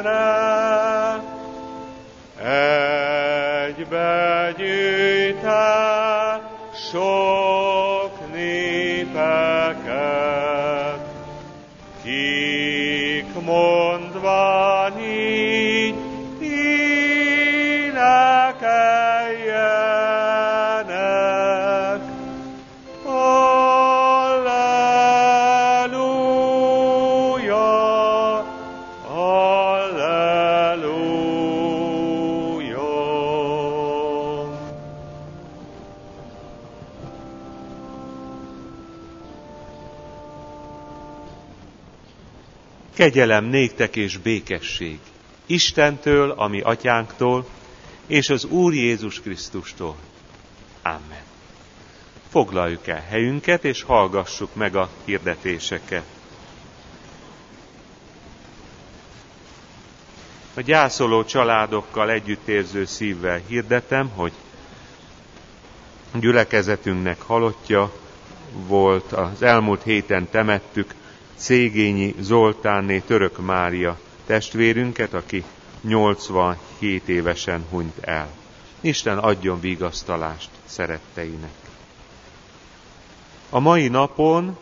egybegyűjte sok népeket, kik mondván így énekeljenek. Alleluja, alleluja. Kegyelem néktek és békesség Istentől, a mi atyánktól, és az Úr Jézus Krisztustól. Amen. Foglaljuk el helyünket, és hallgassuk meg a hirdetéseket. A gyászoló családokkal együttérző szívvel hirdetem, hogy gyülekezetünknek halottja volt, az elmúlt héten temettük Cégényi Zoltánné Török Mária testvérünket, aki 87 évesen hunyt el. Isten adjon vigasztalást szeretteinek. A mai napon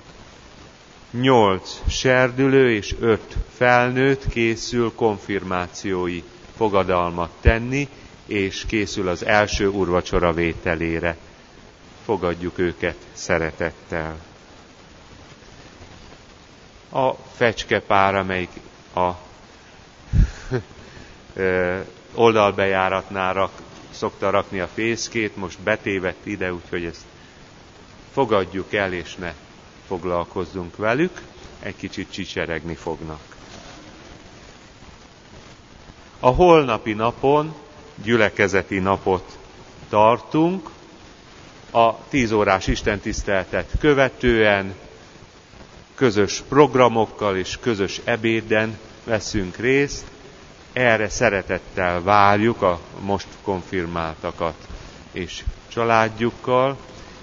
8 serdülő és 5 felnőtt készül konfirmációi fogadalmat tenni, és készül az első úrvacsora vételére. Fogadjuk őket szeretettel. A fecskepár, amelyik a oldalbejáratnál szokta rakni a fészkét, most betévedt ide, úgyhogy ezt fogadjuk el, és ne foglalkozzunk velük, egy kicsit csicseregni fognak. A holnapi napon gyülekezeti napot tartunk, a 10 órás istentiszteletet követően közös programokkal és közös ebéden veszünk részt. Erre szeretettel várjuk a most konfirmáltakat és családjukkal.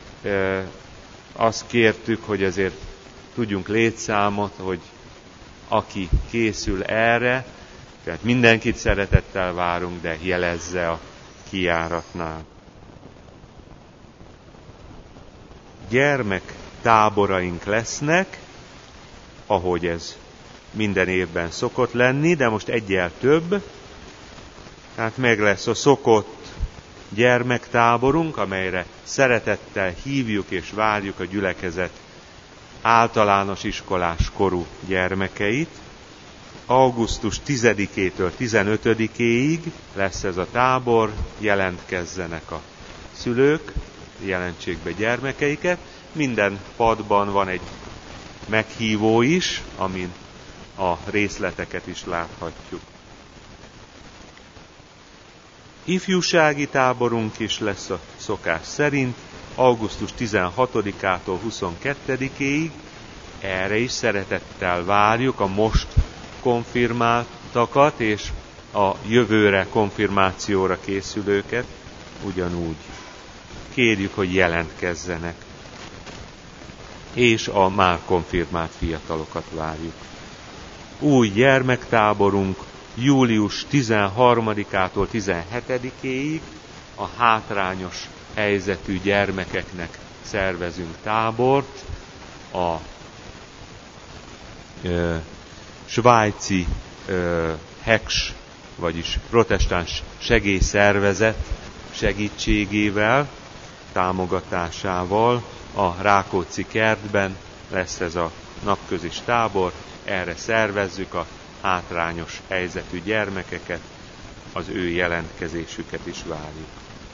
Azt kértük, hogy azért tudjunk létszámot, hogy aki készül erre, tehát mindenkit szeretettel várunk, de jelezze a kijáratnál. Gyermektáboraink lesznek, ahogy ez minden évben szokott lenni, de most egyel több. Tehát meg lesz a szokott gyermektáborunk, amelyre szeretettel hívjuk és várjuk a gyülekezet általános iskolás korú gyermekeit. Augusztus 10-től 15-éig lesz ez a tábor, jelentkezzenek a szülők, jelentsék be gyermekeiket. Minden padban van egy meghívó is, amin a részleteket is láthatjuk. Ifjúsági táborunk is lesz a szokás szerint, augusztus 16-ától 22-éig. Erre is szeretettel várjuk a most konfirmáltakat és a jövőre konfirmációra készülőket ugyanúgy. Kérjük, hogy jelentkezzenek. És a már konfirmált fiatalokat várjuk. Új gyermektáborunk július 13-ától 17-éig a hátrányos helyzetű gyermekeknek szervezünk tábort. A svájci HECS, vagyis protestáns segélyszervezet segítségével, támogatásával a Rákóczi kertben lesz ez a napközis tábor. Erre szervezzük a hátrányos helyzetű gyermekeket, az ő jelentkezésüket is várjuk.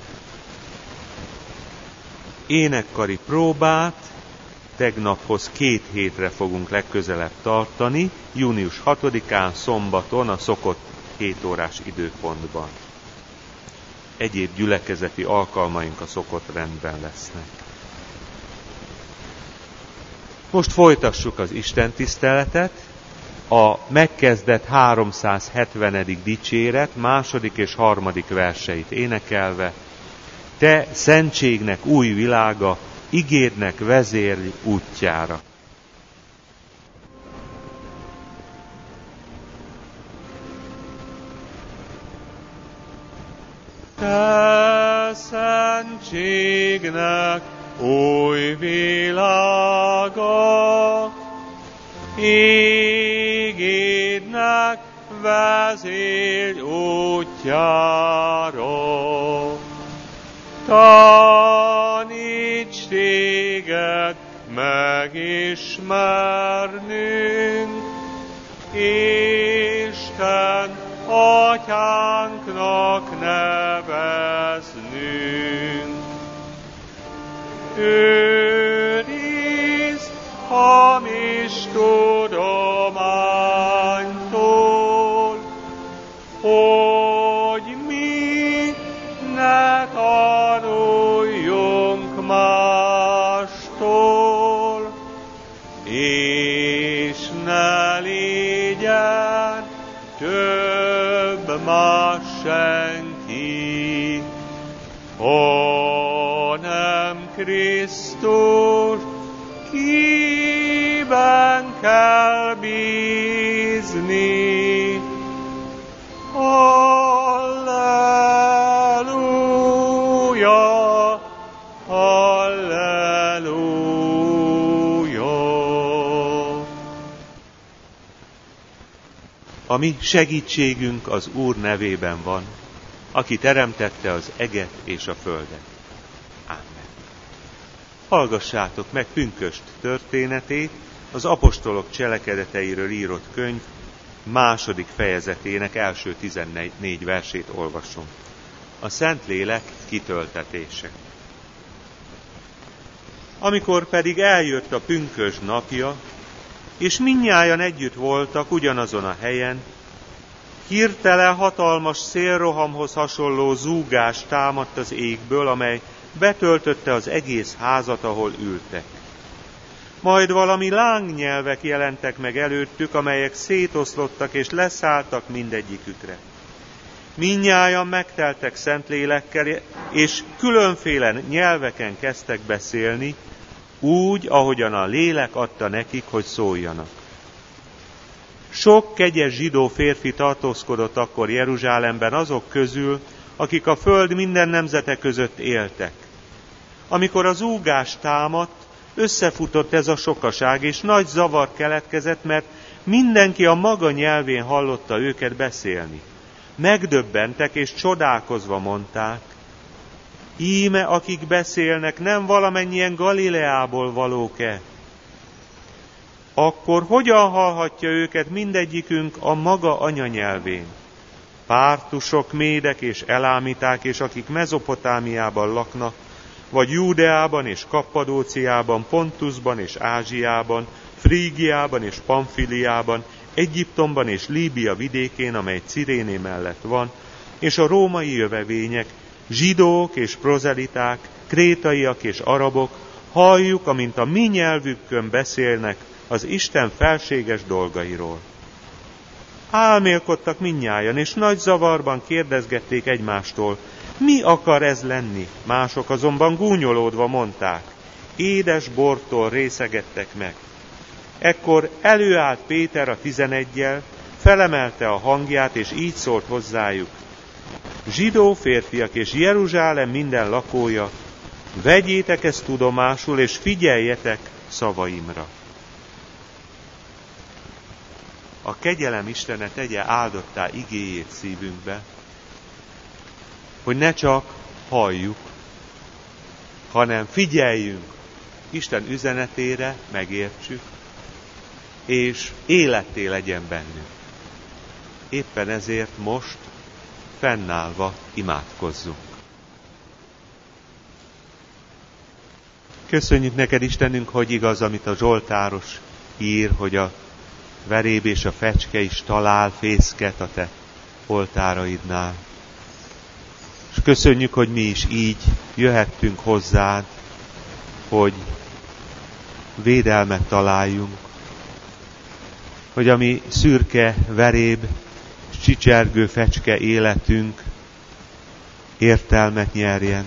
Énekkari próbát tegnaphoz 2 hétre fogunk legközelebb tartani, június 6-án szombaton a szokott 7 órás időpontban. Egyéb gyülekezeti alkalmaink a szokott rendben lesznek. Most folytassuk az istentiszteletet, a megkezdett 370. dicséret második és harmadik verseit énekelve. Te szentségnek új világa, igédnek vezérlj útjára. te szentségnek új világa, ígédnek vezélj útjára. Taníts téged megismernünk, Isten atyánknak neveznünk. Őrizd hamis tudománytól, hogy mi ne tanuljunk mástól, és ne legyen több más senki, hanem Krisztus, kiben kell bízni. Halleluja, halleluja. A mi segítségünk az Úr nevében van, aki teremtette az eget és a földet. Ámen. Hallgassátok meg pünkösd történetét, az apostolok cselekedeteiről írott könyv 2. fejezetének első 14 versét olvasom. A Szentlélek kitöltetése. Amikor pedig eljött a pünkösd napja, és mindnyájan együtt voltak ugyanazon a helyen, hirtelen hatalmas szélrohamhoz hasonló zúgás támadt az égből, amely betöltötte az egész házat, ahol ültek. Majd valami lángnyelvek jelentek meg előttük, amelyek szétoszlottak és leszálltak mindegyikükre. Mindnyájan megteltek Szentlélekkel, és különféle nyelveken kezdtek beszélni, úgy, ahogyan a lélek adta nekik, hogy szóljanak. Sok kegyes zsidó férfi tartózkodott akkor Jeruzsálemben azok közül, akik a föld minden nemzete között éltek. Amikor az zúgás támadt, összefutott ez a sokaság, és nagy zavar keletkezett, mert mindenki a maga nyelvén hallotta őket beszélni. Megdöbbentek és csodálkozva mondták, íme akik beszélnek, nem valamennyien Galileából valók-e? Akkor hogyan hallhatja őket mindegyikünk a maga anyanyelvén? Pártusok, médek és elámiták, és akik Mezopotámiában laknak, vagy Júdeában és Kappadóciában, Pontusban és Ázsiában, Frígiában és Pamfiliában, Egyiptomban és Líbia vidékén, amely Ciréné mellett van, és a római jövevények, zsidók és prozeliták, krétaiak és arabok, halljuk, amint a mi nyelvükön beszélnek az Isten felséges dolgairól. Álmélkodtak mindnyájan, és nagy zavarban kérdezgették egymástól, mi akar ez lenni? Mások azonban gúnyolódva mondták, édes bortól részegedtek meg. Ekkor előállt Péter a 11-jel, felemelte a hangját, és így szólt hozzájuk, zsidó férfiak és Jeruzsálem minden lakója, vegyétek ezt tudomásul, és figyeljetek szavaimra. A kegyelem Istene tegye áldottá igéjét szívünkbe, hogy ne csak halljuk, hanem figyeljünk Isten üzenetére, megértsük, és életté legyen bennünk. Éppen ezért most fennállva imádkozzunk. Köszönjük neked, Istenünk, hogy igaz, amit a Zsoltáros ír, hogy a veréb és a fecske is talál fészket a te oltáraidnál. És köszönjük, hogy mi is így jöhettünk hozzád, hogy védelmet találjunk, hogy a mi szürke, veréb, csicsergő fecske életünk értelmet nyerjen,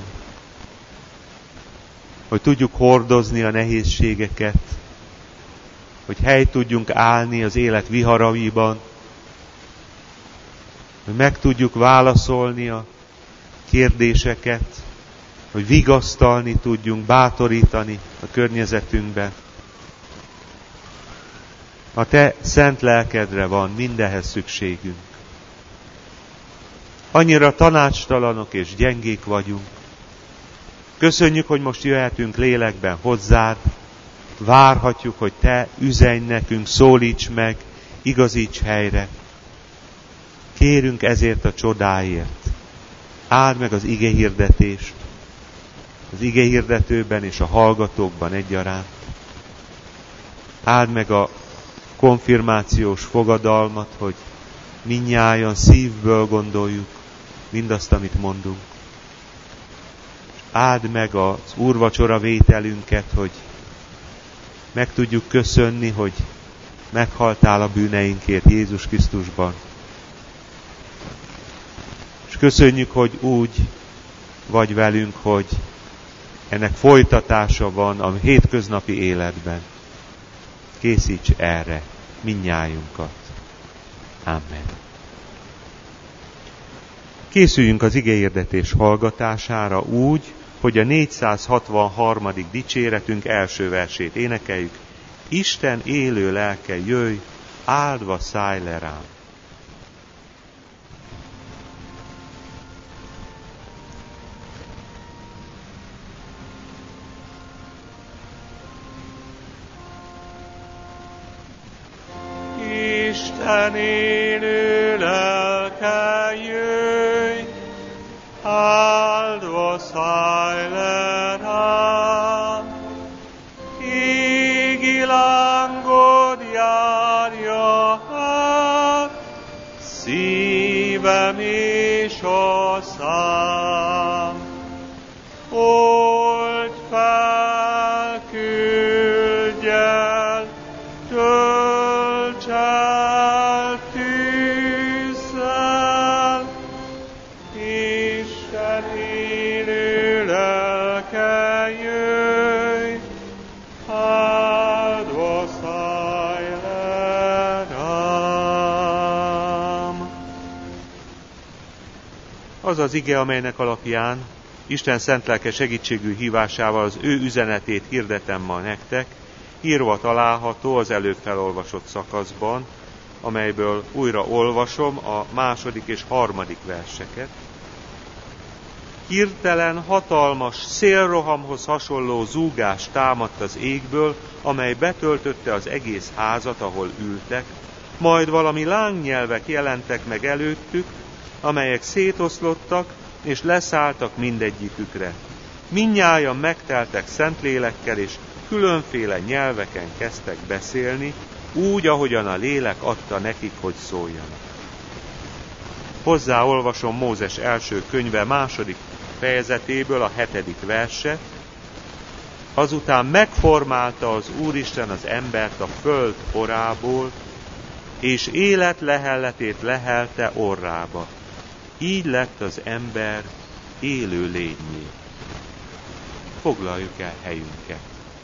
hogy tudjuk hordozni a nehézségeket, hogy helyt tudjunk állni az élet viharaiban, hogy meg tudjuk válaszolni a kérdéseket, hogy vigasztalni tudjunk, bátorítani a környezetünkben. A te szent lelkedre van mindenhez szükségünk. Annyira tanácstalanok és gyengék vagyunk. Köszönjük, hogy most jöhetünk lélekben hozzád, várhatjuk, hogy te üzenj nekünk, szólíts meg, igazíts helyre. Kérünk ezért a csodáért. Áld meg az igehirdetést, az igehirdetőben és a hallgatókban egyaránt. Áld meg a konfirmációs fogadalmat, hogy mindnyájan szívből gondoljuk mindazt, amit mondunk. Áld meg az úrvacsora vételünket, hogy meg tudjuk köszönni, hogy meghaltál a bűneinkért Jézus Krisztusban. És köszönjük, hogy úgy vagy velünk, hogy ennek folytatása van a hétköznapi életben. Készíts erre mindnyájunkat. Amen. Készüljünk az igehirdetés hallgatására úgy, hogy a 463. dicséretünk első versét énekeljük. Isten élő lelke, jöjj, áldva szállj le rám. Isten élő lelke, jöjj, áldva szállj le rám. Égi lángod járja át, szívem és a szám. Old fel, küldj el, tölts el tűzzel, Isten élő lelke, jöjj, áldva szállj le rám. Az az ige, amelynek alapján Isten szent lelke segítségű hívásával az ő üzenetét hirdetem ma nektek, írva található az előbb felolvasott szakaszban, amelyből újra olvasom a 2. és 3. verseket. Hirtelen hatalmas szélrohamhoz hasonló zúgás támadt az égből, amely betöltötte az egész házat, ahol ültek, majd valami lángnyelvek jelentek meg előttük, amelyek szétoszlottak és leszálltak mindegyikükre. Mindnyájan megteltek Szentlélekkel, és különféle nyelveken kezdtek beszélni, úgy, ahogyan a lélek adta nekik, hogy szóljanak. Hozzáolvasom Mózes első könyve 2. fejezetéből a 7. verset. Azután megformálta az Úristen az embert a föld porából, és élet lehelletét lehelte orrába. Így lett az ember élő lényé. Foglaljuk el helyünket.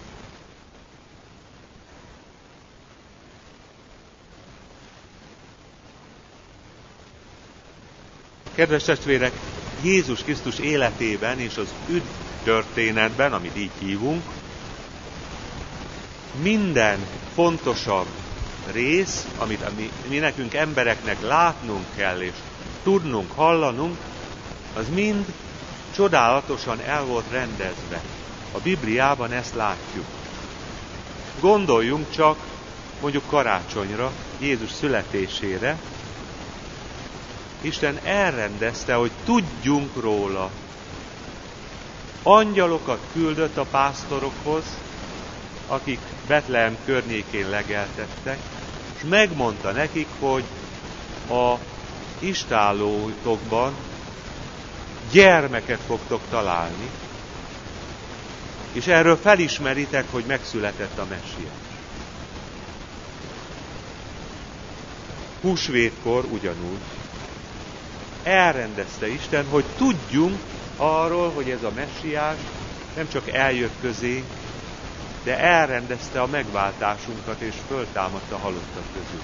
Kedves testvérek, Jézus Krisztus életében és az üdv történetben, amit így hívunk, minden fontosabb rész, amit mi nekünk embereknek látnunk kell és tudnunk, hallanunk, az mind csodálatosan el volt rendezve. A Bibliában ezt látjuk. Gondoljunk csak mondjuk karácsonyra, Jézus születésére. Isten elrendezte, hogy tudjunk róla. Angyalokat küldött a pásztorokhoz, akik Betlehem környékén legeltettek, és megmondta nekik, hogy a istállótokban gyermeket fogtok találni, és erről felismeritek, hogy megszületett a Messiás. Húsvétkor ugyanúgy elrendezte Isten, hogy tudjunk arról, hogy ez a Messiás nem csak eljött közénk, de elrendezte a megváltásunkat, és föltámadt a halottak közül.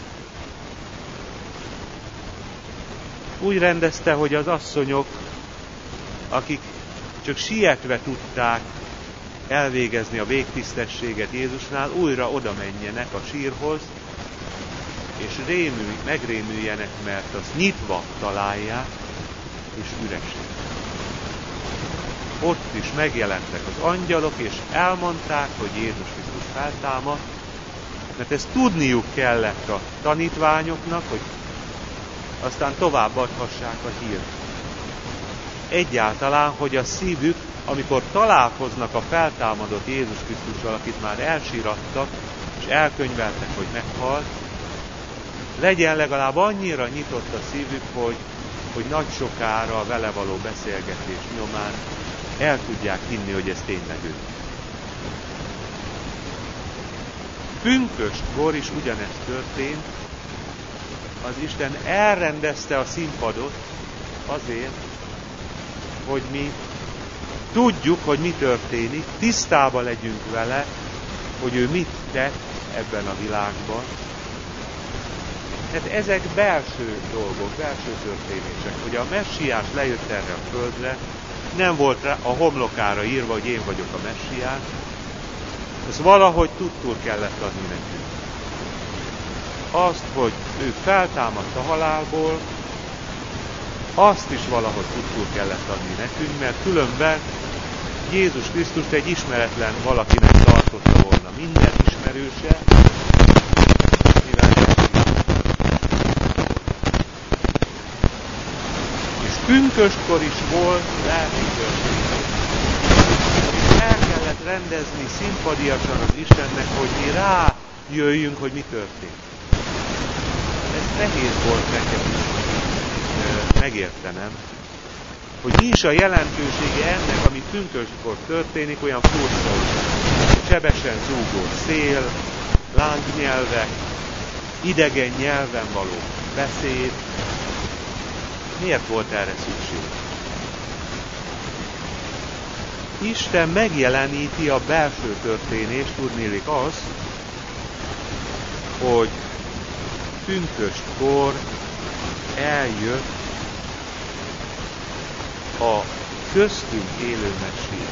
Úgy rendezte, hogy az asszonyok akik csak sietve tudták elvégezni a végtisztességet Jézusnál, újra oda menjenek a sírhoz, és megrémüljenek, mert azt nyitva találják, és üresek. Ott is megjelentek az angyalok, és elmondták, hogy Jézus Krisztus feltámadt, mert ezt tudniuk kellett a tanítványoknak, hogy aztán továbbadhassák a hírt. Egyáltalán, hogy a szívük, amikor találkoznak a feltámadott Jézus Krisztussal, akit már elsírattak, és elkönyveltek, hogy meghalt, legyen legalább annyira nyitott a szívük, hogy nagy sokára a vele való beszélgetés nyomán el tudják hinni, hogy ez tényleg ő. Pünköstkor is ugyanezt történt, az Isten elrendezte a színpadot azért, hogy mi tudjuk, hogy mi történik, tisztában legyünk vele, hogy ő mit tett ebben a világban. Hát ezek belső dolgok, belső történések, hogy a Messiás lejött erre a földre, nem volt rá a homlokára írva, hogy én vagyok a Messiás, ez valahogy tudtul kellett adni nekünk. Azt, hogy ő feltámadt a halálból, azt is valahogy tudtul kellett adni nekünk, mert különben Jézus Krisztust egy ismeretlen valakinek tartotta volna minden ismerőse, mivel és pünköstkor is volt lelki történet. És el kellett rendezni szimpadiasan az Istennek, hogy mi rájöjjünk, hogy mi történt. Ez nehéz volt nekem megértenem, hogy mi is a jelentősége ennek, ami pünköstkor történik, olyan furcsa, sebesen zúgó szél, lángnyelvek, idegen nyelven való beszéd. Miért volt erre szükség? Isten megjeleníti a belső történést, tudniillik az, hogy pünköstkor eljött a köztünk élő Messiás.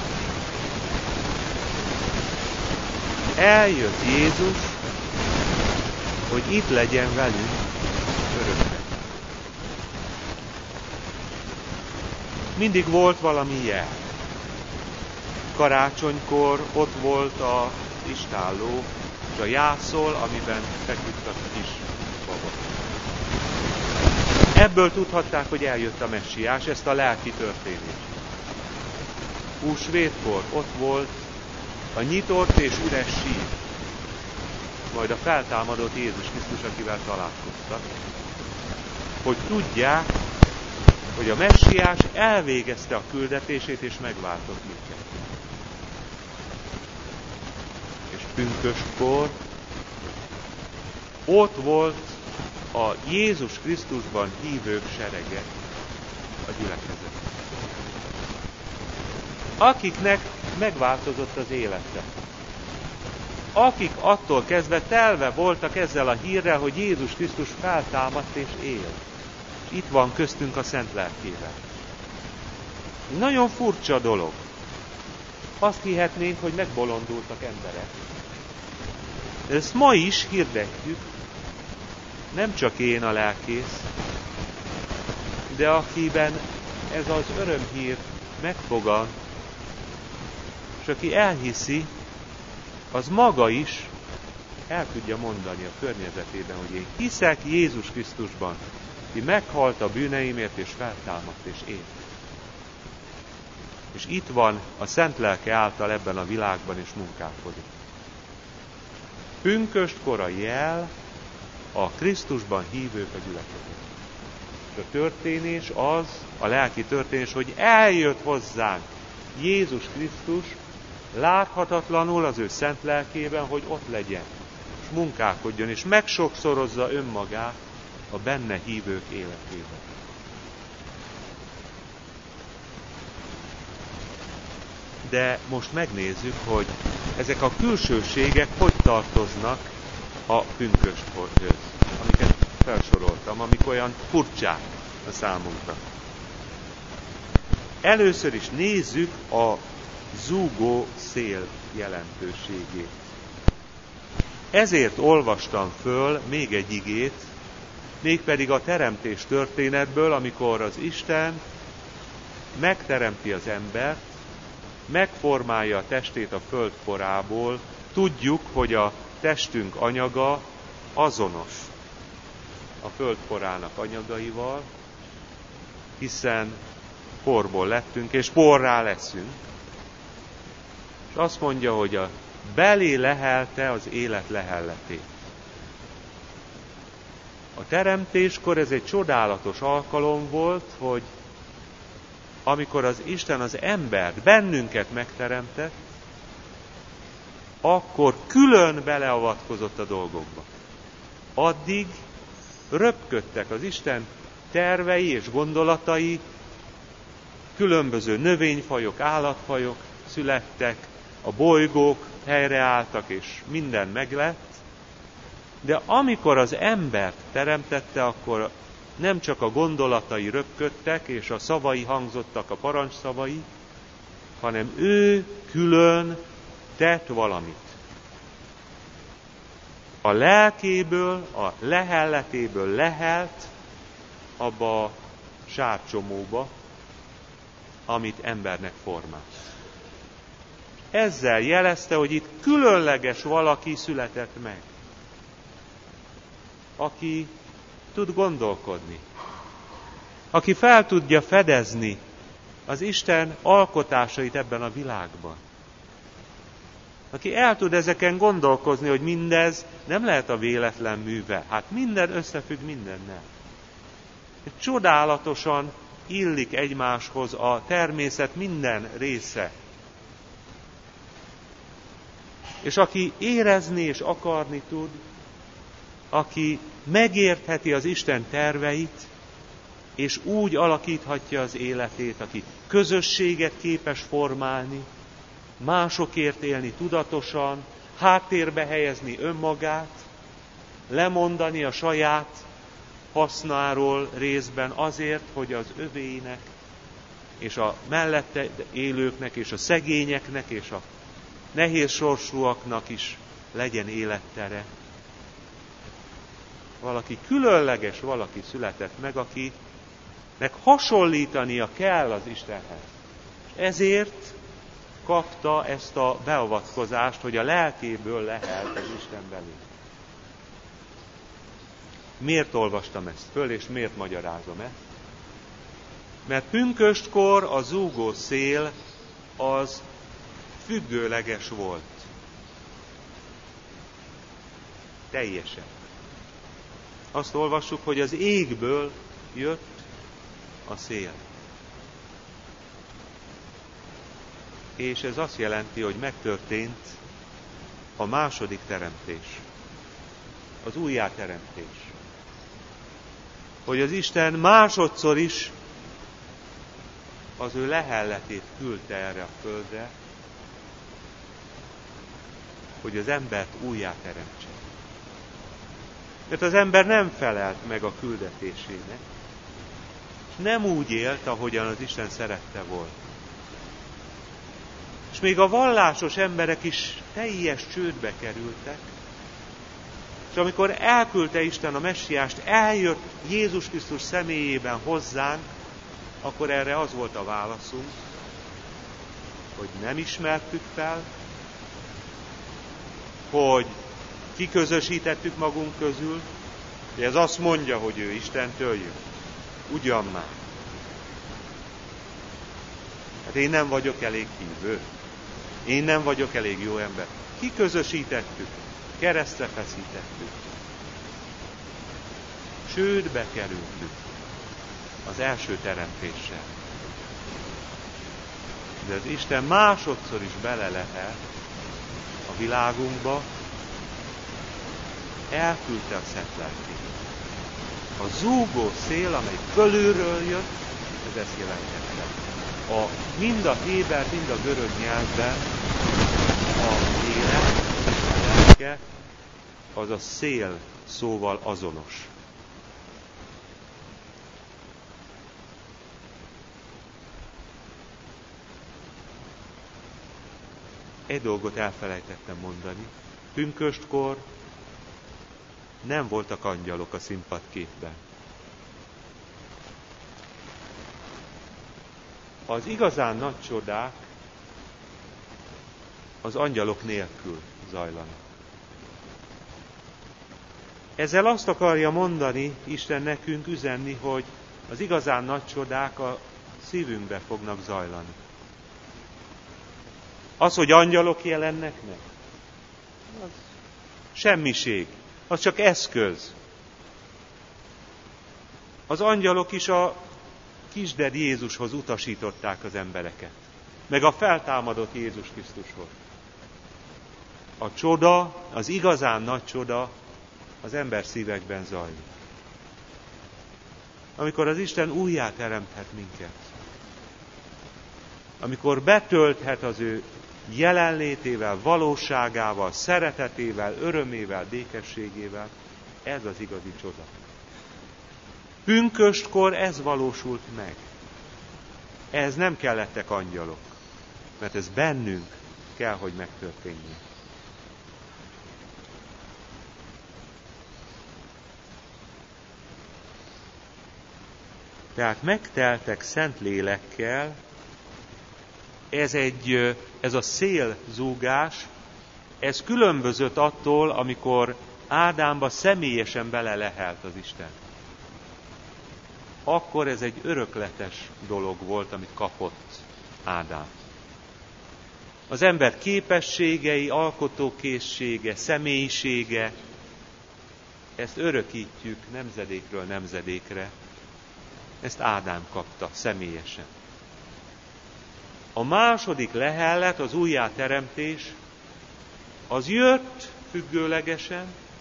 Eljött Jézus, hogy itt legyen velünk örökre. Mindig volt valami jel. Karácsonykor ott volt az istálló, és a jászol, amiben feküdt a kis baba. Ebből tudhatták, hogy eljött a Messiás, ezt a lelki történést. Húsvétkor ott volt a nyitott és üres sír, majd a feltámadott Jézus Krisztus, akivel találkoztak, hogy tudják, hogy a Messiás elvégezte a küldetését és megváltott minket. És pünköstkor ott volt a Jézus Krisztusban hívők serege, a gyülekezet, akiknek megváltozott az élete. Akik attól kezdve telve voltak ezzel a hírrel, hogy Jézus Krisztus feltámadt és él. És itt van köztünk a Szent Lelkével. Nagyon furcsa dolog. Azt hihetnénk, hogy megbolondultak emberek. De ezt ma is hirdetjük, nem csak én a lelkész, de akiben ez az örömhír megfogant, és aki elhiszi, az maga is el tudja mondani a környezetében, hogy én hiszek Jézus Krisztusban, ki meghalt a bűneimért, és feltámadt, és élt. És itt van a Szent Lelke által ebben a világban, és munkálkodik. Pünköstkor a jel, a Krisztusban hívők a gyülekezet. És a történés az, a lelki történés, hogy eljött hozzánk Jézus Krisztus, láthatatlanul az ő szent lelkében, hogy ott legyen, és munkálkodjon, és megsokszorozza önmagát a benne hívők életében. De most megnézzük, hogy ezek a külsőségek hogy tartoznak a pünköstkorhöz, amiket felsoroltam, amik olyan furcsák a számunkra. Először is nézzük a zúgó szél jelentőségét. Ezért olvastam föl még egy igét, mégpedig a teremtés történetből, amikor az Isten megteremti az embert, megformálja a testét a föld porából. Tudjuk, hogy a testünk anyaga azonos a föld porának anyagaival, hiszen porból lettünk, és porrá leszünk. És azt mondja, hogy a belé lehelte az élet lehelletét. A teremtéskor ez egy csodálatos alkalom volt, hogy amikor az Isten az embert, bennünket megteremtett, akkor külön beleavatkozott a dolgokba. Addig röpködtek az Isten tervei és gondolatai, különböző növényfajok, állatfajok születtek, a bolygók helyreálltak, és minden meglett. De amikor az embert teremtette, akkor nem csak a gondolatai röpködtek, és a szavai hangzottak, a parancsszavai, hanem ő külön tett valamit. A lelkéből, a lehelletéből lehelt abba a sárcsomóba, amit embernek formált. Ezzel jelezte, hogy itt különleges valaki született meg, aki tud gondolkodni, aki fel tudja fedezni az Isten alkotásait ebben a világban, aki el tud ezeken gondolkozni, hogy mindez nem lehet a véletlen műve. Hát minden összefügg mindennel. Csodálatosan illik egymáshoz a természet minden része. És aki érezni és akarni tud, aki megértheti az Isten terveit, és úgy alakíthatja az életét, aki közösséget képes formálni, másokért élni tudatosan, háttérbe helyezni önmagát, lemondani a saját hasznáról részben azért, hogy az övéinek, és a mellette élőknek, és a szegényeknek, és a nehéz sorsúaknak is legyen élettere. Valaki különleges, valaki született meg, akinek hasonlítania kell az Istenhez. És ezért kapta ezt a beavatkozást, hogy a lelkéből lehelt az Isten belül. Miért olvastam ezt föl, és miért magyarázom ezt? Mert pünköstkor a zúgó szél az függőleges volt. Teljesen. Azt olvassuk, hogy az égből jött a szél. És ez azt jelenti, hogy megtörtént a második teremtés. Az újjáteremtés. Hogy az Isten másodszor is az ő lehelletét küldte erre a földre, hogy az embert újjáteremtse. Mert az ember nem felelt meg a küldetésének, és nem úgy élt, ahogyan az Isten szerette volna. És még a vallásos emberek is teljes csődbe kerültek, és amikor elküldte Isten a messiást, eljött Jézus Krisztus személyében hozzánk, akkor erre az volt a válaszunk, hogy nem ismertük fel, hogy kiközösítettük magunk közül, de ez azt mondja, hogy ő Istentől jön. Ugyan már. Hát én nem vagyok elég hívő. Én nem vagyok elég jó ember. Kiközösítettük, keresztre feszítettük. Csődbe kerültük az első teremtéssel. De az Isten másodszor is bele lehet a világunkba, elküldte a Szent Lelkét. A zúgó szél, amely fölülről jött, ez ezt jelentette. Mind a héber, mind a görög nyelvben a élet, a lelke, az a szél szóval azonos. egy dolgot elfelejtettem mondani. Pünköstkor nem voltak angyalok a színpadképben. Az igazán nagy csodák az angyalok nélkül zajlanak. Ezzel azt akarja mondani Isten nekünk, üzenni, hogy az igazán nagy csodák a szívünkbe fognak zajlani. Az, hogy angyalok jelennek meg, az semmiség, az csak eszköz. Az angyalok is a kisded Jézushoz utasították az embereket, meg a feltámadott Jézus Krisztushoz. A csoda, az igazán nagy csoda az ember szívekben zajlik. Amikor az Isten újjá teremthet minket, amikor betölthet az ő jelenlétével, valóságával, szeretetével, örömével, békességével, ez az igazi csoda. Pünköstkor ez valósult meg. Ez nem kellettek angyalok, mert ez bennünk kell, hogy megtörténjen. Tehát megteltek szent lélekkel, ez a szélzúgás, ez különbözött attól, amikor Ádámba személyesen belelehelt az Isten. Akkor ez egy örökletes dolog volt, amit kapott Ádám. Az ember képességei, alkotókészsége, személyisége, ezt örökítjük nemzedékről nemzedékre. Ezt Ádám kapta személyesen. A második lehellet, az újjáteremtés, az jött függőlegesen,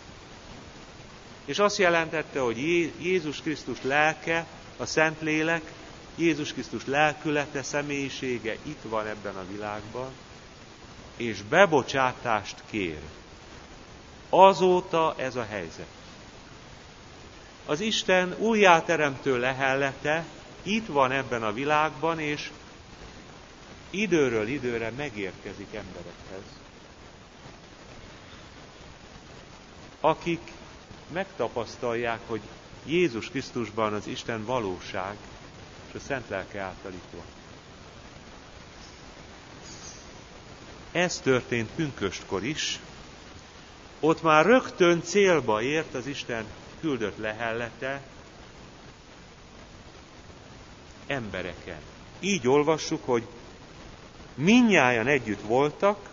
és azt jelentette, hogy Jézus Krisztus lelke, a Szentlélek, Jézus Krisztus lelkülete, személyisége itt van ebben a világban, és bebocsátást kér. Azóta ez a helyzet. Az Isten újjáteremtő lehellete itt van ebben a világban, és időről időre megérkezik emberekhez, akik megtapasztalják, hogy Jézus Krisztusban az Isten valóság, és a Szent Lelke által itt van. Ez történt pünköstkor is. Ott már rögtön célba ért az Isten küldött lehellete embereken. Így olvassuk, hogy mindnyájan együtt voltak,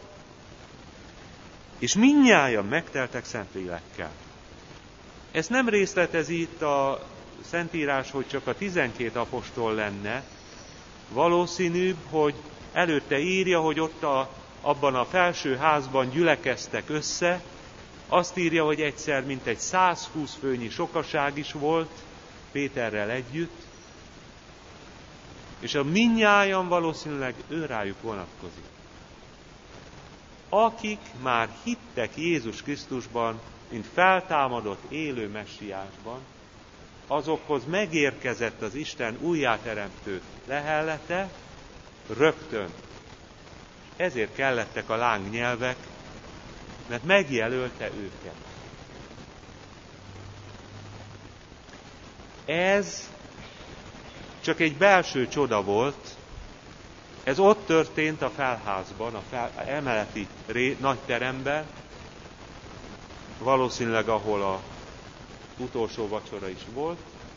és mindnyájan megteltek Szentlélekkel. Ez nem részletezi itt a Szentírás, hogy csak a 12 apostol lenne. Valószínűbb, hogy előtte írja, hogy ott abban a felső házban gyülekeztek össze. Azt írja, hogy egyszer mintegy 120 főnyi sokaság is volt Péterrel együtt, és a mindnyájan valószínűleg őrájuk vonatkozik. Akik már hittek Jézus Krisztusban, mint feltámadott élő messiásban, azokhoz megérkezett az Isten újjáteremtő lehellete rögtön. Ezért kellettek a lángnyelvek, mert megjelölte őket. Ez csak egy belső csoda volt, ez ott történt a felházban, emeleti nagy teremben, valószínűleg ahol a utolsó vacsora is volt.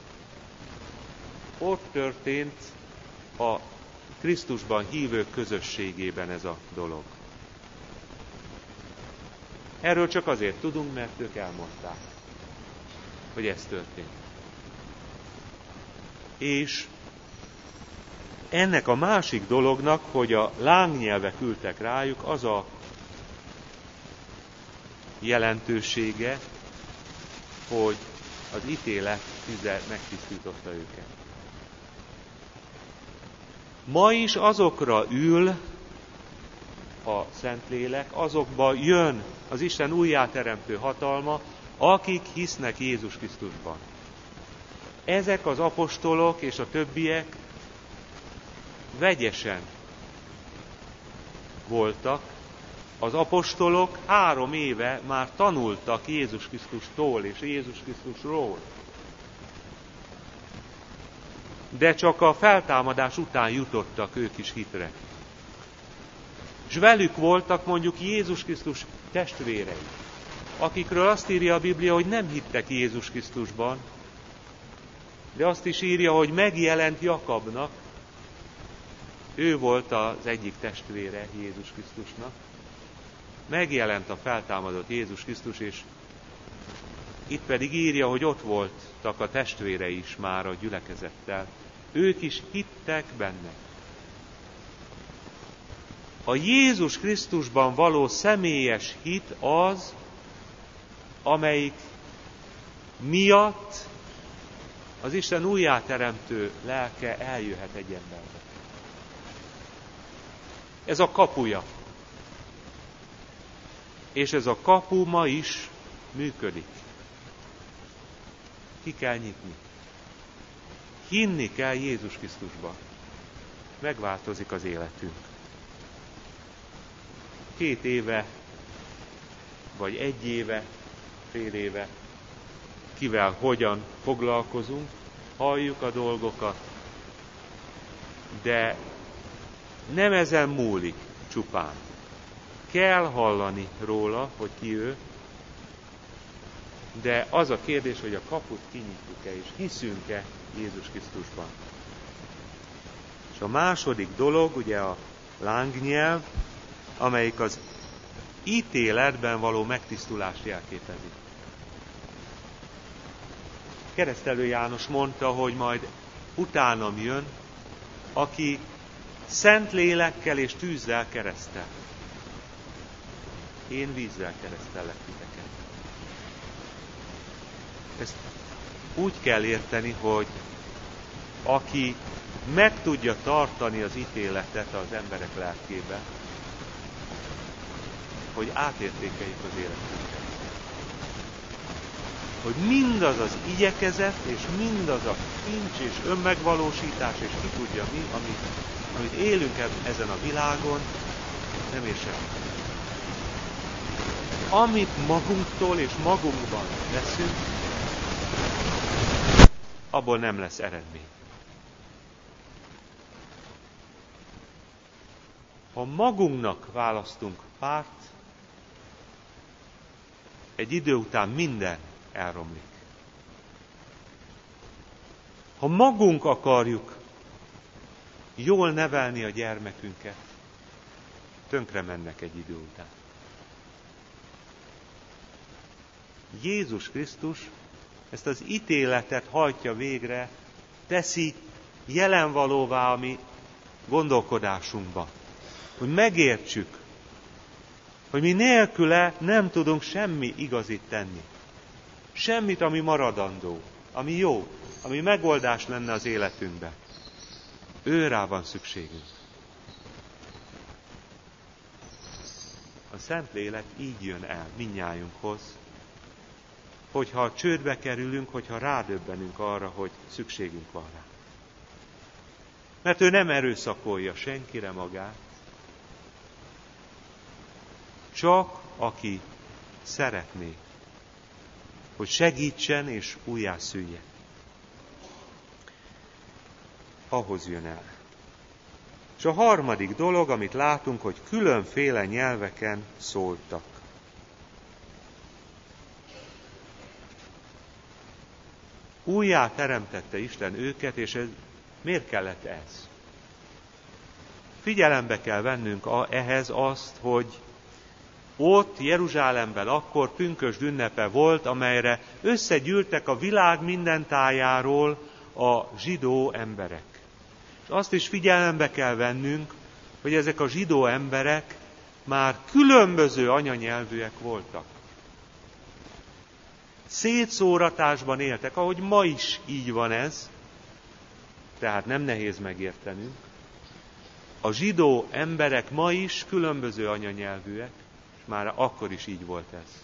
Ott történt a Krisztusban hívők közösségében ez a dolog. Erről csak azért tudunk, mert ők elmondták, hogy ez történt. És ennek a másik dolognak, hogy a lángnyelvek ültek rájuk, az a jelentősége, hogy az ítélet tüze megtisztította őket. Ma is azokra ül a Szentlélek, azokba jön az Isten újjáteremtő hatalma, akik hisznek Jézus Krisztusban. Ezek az apostolok és a többiek vegyesen voltak, Az apostolok 3 éve már tanultak Jézus Krisztustól és Jézus Krisztusról. De csak a feltámadás után jutottak ők is hitre. És velük voltak mondjuk Jézus Krisztus testvérei, akikről azt írja a Biblia, hogy nem hittek Jézus Krisztusban, de azt is írja, hogy megjelent Jakabnak, ő volt az egyik testvére Jézus Krisztusnak, megjelent a feltámadott Jézus Krisztus, és itt pedig írja, hogy ott voltak a testvérei is már a gyülekezettel. Ők is hittek benne. A Jézus Krisztusban való személyes hit az, amelyik miatt az Isten újjáteremtő lelke eljöhet egy emberbe. Ez a kapuja. És ez a kapu ma is működik. Ki kell nyitni. Hinni kell Jézus Krisztusban. Megváltozik az életünk. 2 éve, vagy 1 éve, fél éve, kivel hogyan foglalkozunk, halljuk a dolgokat, de nem ezen múlik csupán. Kell hallani róla, hogy ki ő, de az a kérdés, hogy a kaput kinyitjuk-e, és hiszünk-e Jézus Krisztusban. És a második dolog, ugye a lángnyelv, amelyik az ítéletben való megtisztulást jelképezi. Keresztelő János mondta, hogy majd utánam jön, aki szent lélekkel és tűzzel keresztel. Én vízzel keresztellek titeket. Ezt úgy kell érteni, hogy aki meg tudja tartani az ítéletet az emberek lelkébe, hogy átértékeljük az életünket. Hogy mindaz az igyekezet, és mindaz a kincs és önmegvalósítás, és ki tudja mi, amit élünk ezen a világon, nem ér semmi. Amit magunktól és magunkban leszünk, abból nem lesz eredmény. Ha magunknak választunk párt, egy idő után minden elromlik. Ha magunk akarjuk jól nevelni a gyermekünket, tönkre mennek egy idő után. Jézus Krisztus ezt az ítéletet hajtja végre, teszi jelenvalóvá a mi gondolkodásunkba. Hogy megértsük, hogy mi nélküle nem tudunk semmi igazit tenni. Semmit, ami maradandó, ami jó, ami megoldás lenne az életünkben. Őrá van szükségünk. A Szentlélek így jön el mindnyájunkhoz, hogyha csődbe kerülünk, hogyha rádöbbenünk arra, hogy szükségünk van rá. Mert ő nem erőszakolja senkire magát, csak aki szeretné, hogy segítsen és újjászülje. Ahhoz jön el. És a harmadik dolog, amit látunk, hogy különféle nyelveken szóltak. Újjá teremtette Isten őket, és miért kellett ez? Figyelembe kell vennünk ehhez azt, hogy ott Jeruzsálemben akkor pünkösd ünnepe volt, amelyre összegyűltek a világ minden tájáról a zsidó emberek. És azt is figyelembe kell vennünk, hogy ezek a zsidó emberek már különböző anyanyelvűek voltak. Szétszóratásban éltek, ahogy ma is így van ez, tehát nem nehéz megértenünk. A zsidó emberek ma is különböző anyanyelvűek, és már akkor is így volt ez.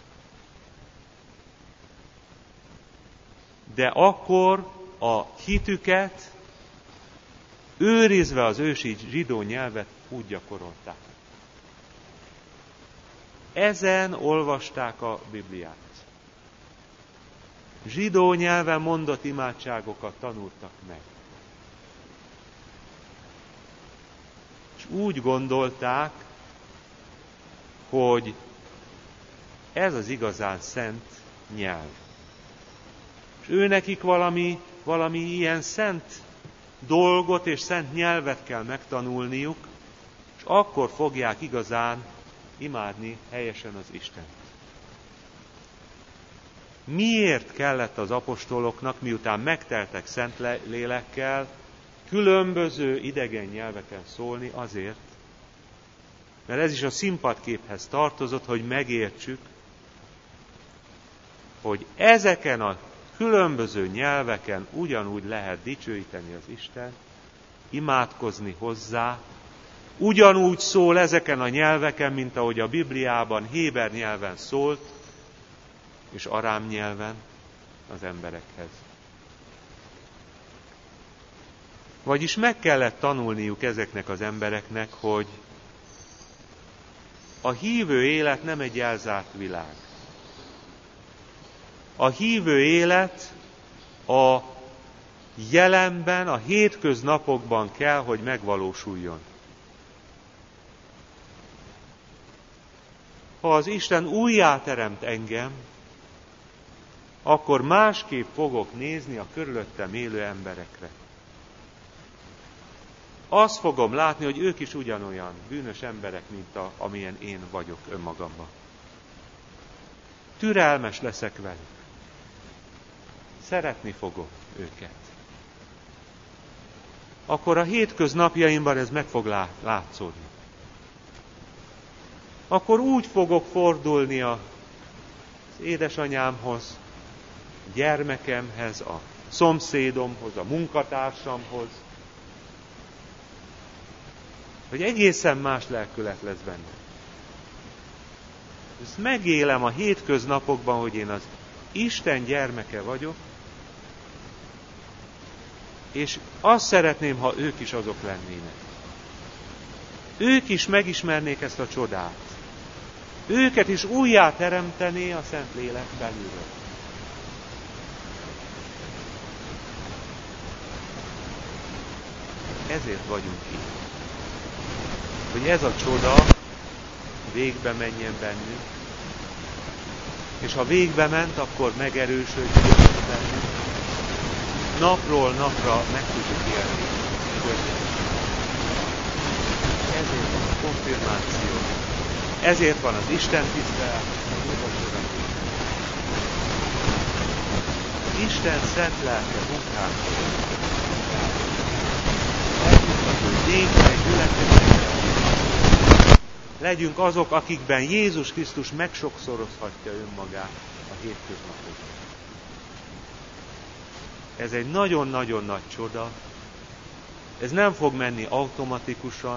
De akkor a hitüket, őrizve az ősi zsidó nyelvet, úgy gyakorolták. ezen olvasták a Bibliát. Zsidó nyelven mondott imádságokat tanultak meg. És úgy gondolták, hogy ez az igazán szent nyelv. És őnekik valami ilyen szent dolgot és szent nyelvet kell megtanulniuk, és akkor fogják igazán imádni helyesen az Istent. Miért kellett az apostoloknak, miután megteltek szent lélekkel, különböző idegen nyelveken szólni? Azért, mert ez is a színpadképhez tartozott, hogy megértsük, hogy ezeken a különböző nyelveken ugyanúgy lehet dicsőíteni az Istent, imádkozni hozzá, ugyanúgy szól ezeken a nyelveken, mint ahogy a Bibliában héber nyelven szólt, és arám nyelven az emberekhez. Vagyis meg kellett tanulniuk ezeknek az embereknek, hogy a hívő élet nem egy elzárt világ. A hívő élet a jelenben, a hétköznapokban kell, hogy megvalósuljon. Ha az Isten újjáteremt engem, akkor másképp fogok nézni a körülöttem élő emberekre. Azt fogom látni, hogy ők is ugyanolyan bűnös emberek, mint amilyen én vagyok önmagamban. Türelmes leszek velük. Szeretni fogom őket. Akkor a hétköznapjaimban ez meg fog látszódni. Akkor úgy fogok fordulni az édesanyámhoz, a gyermekemhez, a szomszédomhoz, a munkatársamhoz, hogy egészen más lelkület lesz benne. Ezt megélem a hétköznapokban, hogy én az Isten gyermeke vagyok, és azt szeretném, ha ők is azok lennének. Ők is megismernék ezt a csodát. Őket is újjá teremtené a Szent Lélek belülről. Ezért vagyunk itt. Hogy ez a csoda végbe menjen bennünk, és ha végbe ment, akkor megerősödjön bennünk. Napról napra meg tudjuk élni. Ezért van a konfirmáció. Ezért van az Isten tisztelet. Isten szent lelke munkálkodik. Eljutott, hogy végre gyülekezetben legyünk azok, akikben Jézus Krisztus megsokszorozhatja önmagát a hétköznapokban. Ez egy nagyon-nagyon nagy csoda. Ez nem fog menni automatikusan.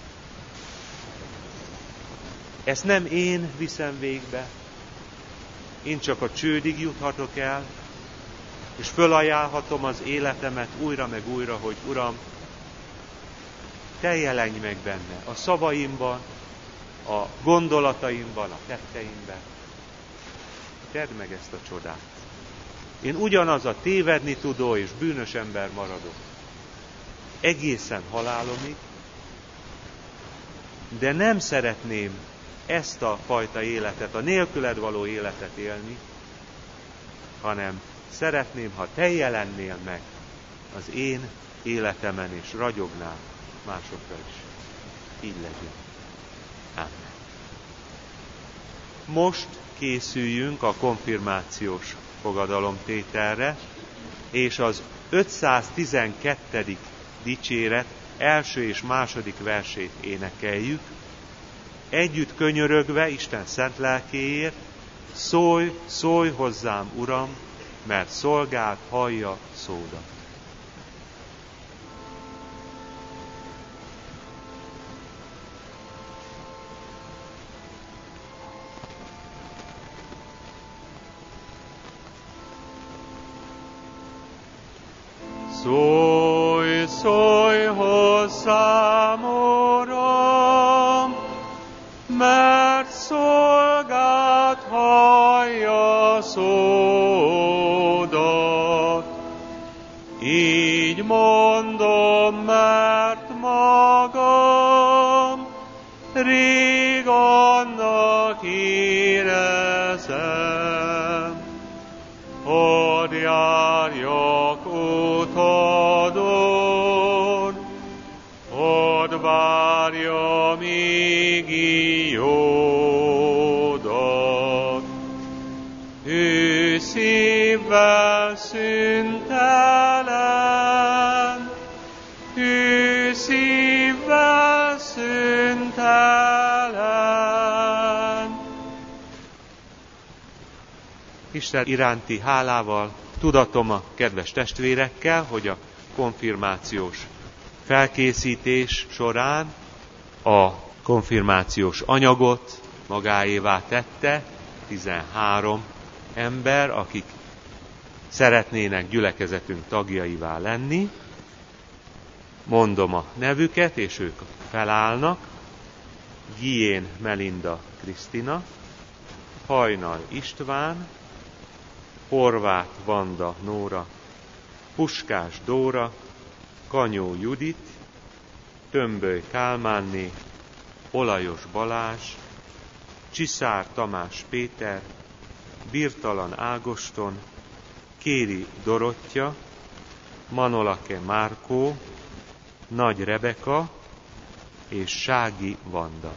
Ezt nem én viszem végbe. Én csak a csődig juthatok el, és fölajánlhatom az életemet újra meg újra, hogy Uram, Te jelenj meg benne, a szavaimban, a gondolataimban, a tetteimben. Tedd meg ezt a csodát. Én ugyanaz a tévedni tudó és bűnös ember maradok. Egészen halálomig, de nem szeretném ezt a fajta életet, a nélküled való életet élni, hanem szeretném, ha Te jelennél meg az én életemen, és ragyognál másokra is. Így legyen. Amen. Most készüljünk a konfirmációs fogadalomtételre, és az 512. dicséret első és második versét énekeljük, együtt könyörögve Isten szent lelkéért: szólj, szólj hozzám, Uram, mert szolgád hallja szódat. Szólj, szólj hozzám, Uram, mert szolgád szódat. Így mondom, mert magam rég annak érezem, hogy járjak utadon, hogy várjam égi jódat. Ő szívvel szüntelen, ő szívvel szüntelen. Isten iránti hálával tudatom a kedves testvérekkel, hogy a konfirmációs felkészítés során a konfirmációs anyagot magáévá tette 13 ember, akik szeretnének gyülekezetünk tagjaivá lenni. Mondom a nevüket, és ők felállnak. Guién Melinda Krisztina, Hajnal István, Horváth Vanda Nóra, Puskás Dóra, Kanyó Judit, Tömböly Kálmánné, Olajos Balázs, Csiszár Tamás Péter, Birtalan Ágoston, Kéri Dorottya, Manolake Márkó, Nagy Rebeka és Sági Vanda.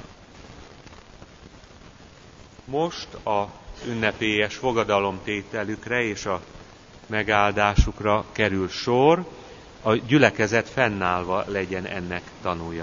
Most az ünnepélyes fogadalomtételükre és a megáldásukra kerül sor, a gyülekezet fennállva legyen ennek tanúja.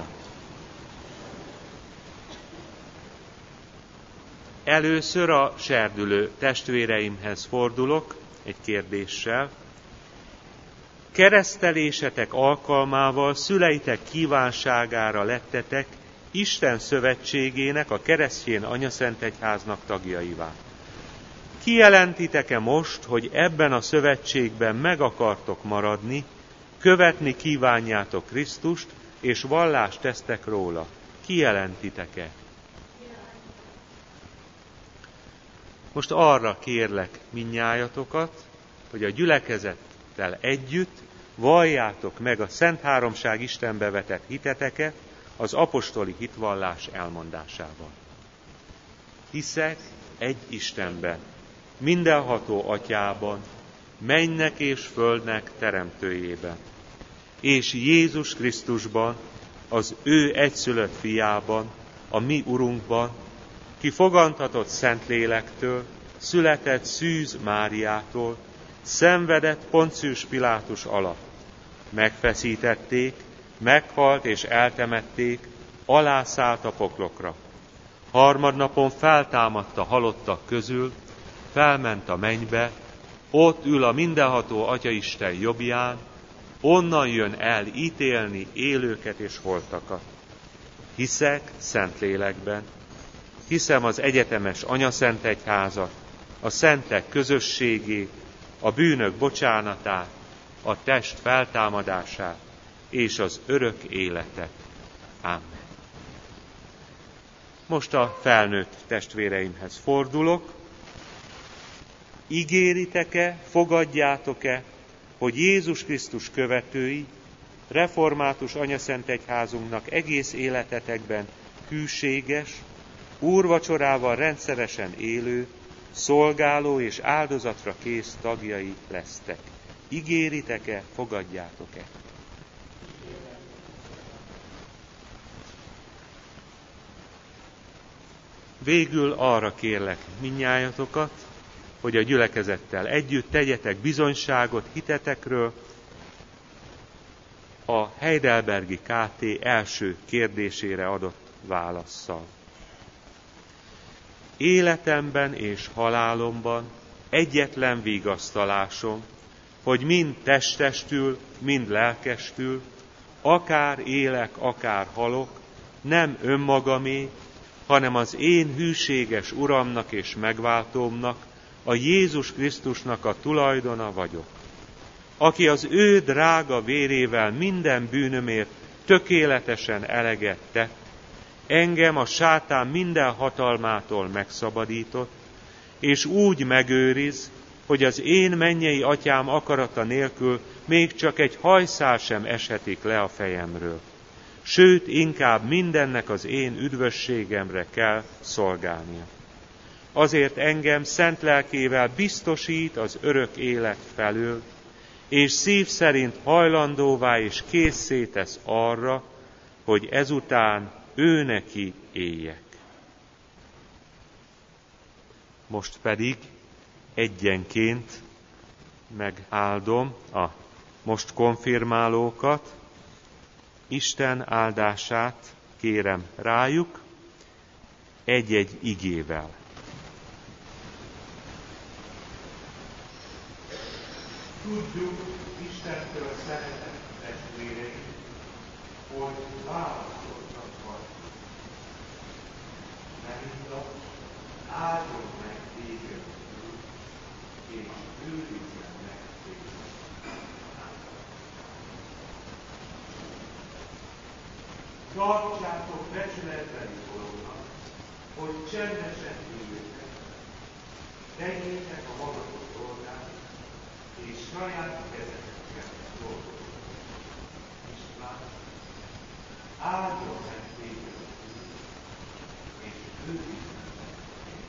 Először a serdülő testvéreimhez fordulok egy kérdéssel. Keresztelésetek alkalmával szüleitek kívánságára lettetek Isten szövetségének, a keresztény anyaszentegyháznak tagjaivá. Kijelentitek-e most, hogy ebben a szövetségben meg akartok maradni, követni kívánjátok Krisztust, és vallást tesztek róla? Kijelentitek-e? Most arra kérlek mindnyájatokat, hogy a gyülekezettel együtt valljátok meg a Szent Háromság Istenbe vetett hiteteket az apostoli hitvallás elmondásával. Hiszek egy Istenben, mindenható Atyában, mennynek és földnek teremtőjében, és Jézus Krisztusban, az ő egyszülött fiában, a mi Urunkban, ki fogantatott Szentlélektől, született Szűz Máriától, szenvedett Poncius Pilátus alatt. Megfeszítették, meghalt és eltemették, alászállt a poklokra. Harmadnapon feltámadt a halottak közül, felment a mennybe, ott ül a mindenható Atyaisten jobbján, onnan jön el ítélni élőket és holtakat. Hiszek Szentlélekben, hiszem az egyetemes anyaszentegyházat, a szentek közösségét, a bűnök bocsánatát, a test feltámadását és az örök életet. Amen. Most a felnőtt testvéreimhez fordulok. Ígéritek-e, fogadjátok-e, hogy Jézus Krisztus követői, református anyaszentegyházunknak egész életetekben hűséges, úrvacsorával rendszeresen élő, szolgáló és áldozatra kész tagjai lesztek? Ígéritek-e, fogadjátok-e? Végül arra kérlek mindnyájatokat, hogy a gyülekezettel együtt tegyetek bizonyságot hitetekről a Heidelbergi KT első kérdésére adott válasszal. Életemben és halálomban egyetlen vigasztalásom, hogy mind testestül, mind lelkestül, akár élek, akár halok, nem önmagamé, hanem az én hűséges Uramnak és megváltómnak, a Jézus Krisztusnak a tulajdona vagyok, aki az ő drága vérével minden bűnömért tökéletesen eleget tett, engem a sátán minden hatalmától megszabadított, és úgy megőriz, hogy az én mennyei atyám akarata nélkül még csak egy hajszál sem eshetik le a fejemről. Sőt, inkább mindennek az én üdvösségemre kell szolgálnia. Azért engem szent lelkével biztosít az örök élet felől, és szív szerint hajlandóvá és készé tesz arra, hogy ezután ő neki éljek. Most pedig egyenként megáldom a most konfirmálókat, Isten áldását kérem rájuk egy-egy igével. Tudjuk Istentől szeretett testvéreink, hogy választottak vagy. Mert áldjon meg téged, és őrizzen meg téged. Tartsátok becsületbeli dolognak, hogy csendesen éljetek, tegyétek a magatok dolgát, és saját kezetekkel dolgozzatok. István, áldjon meg téged, és őrizzen meg téged.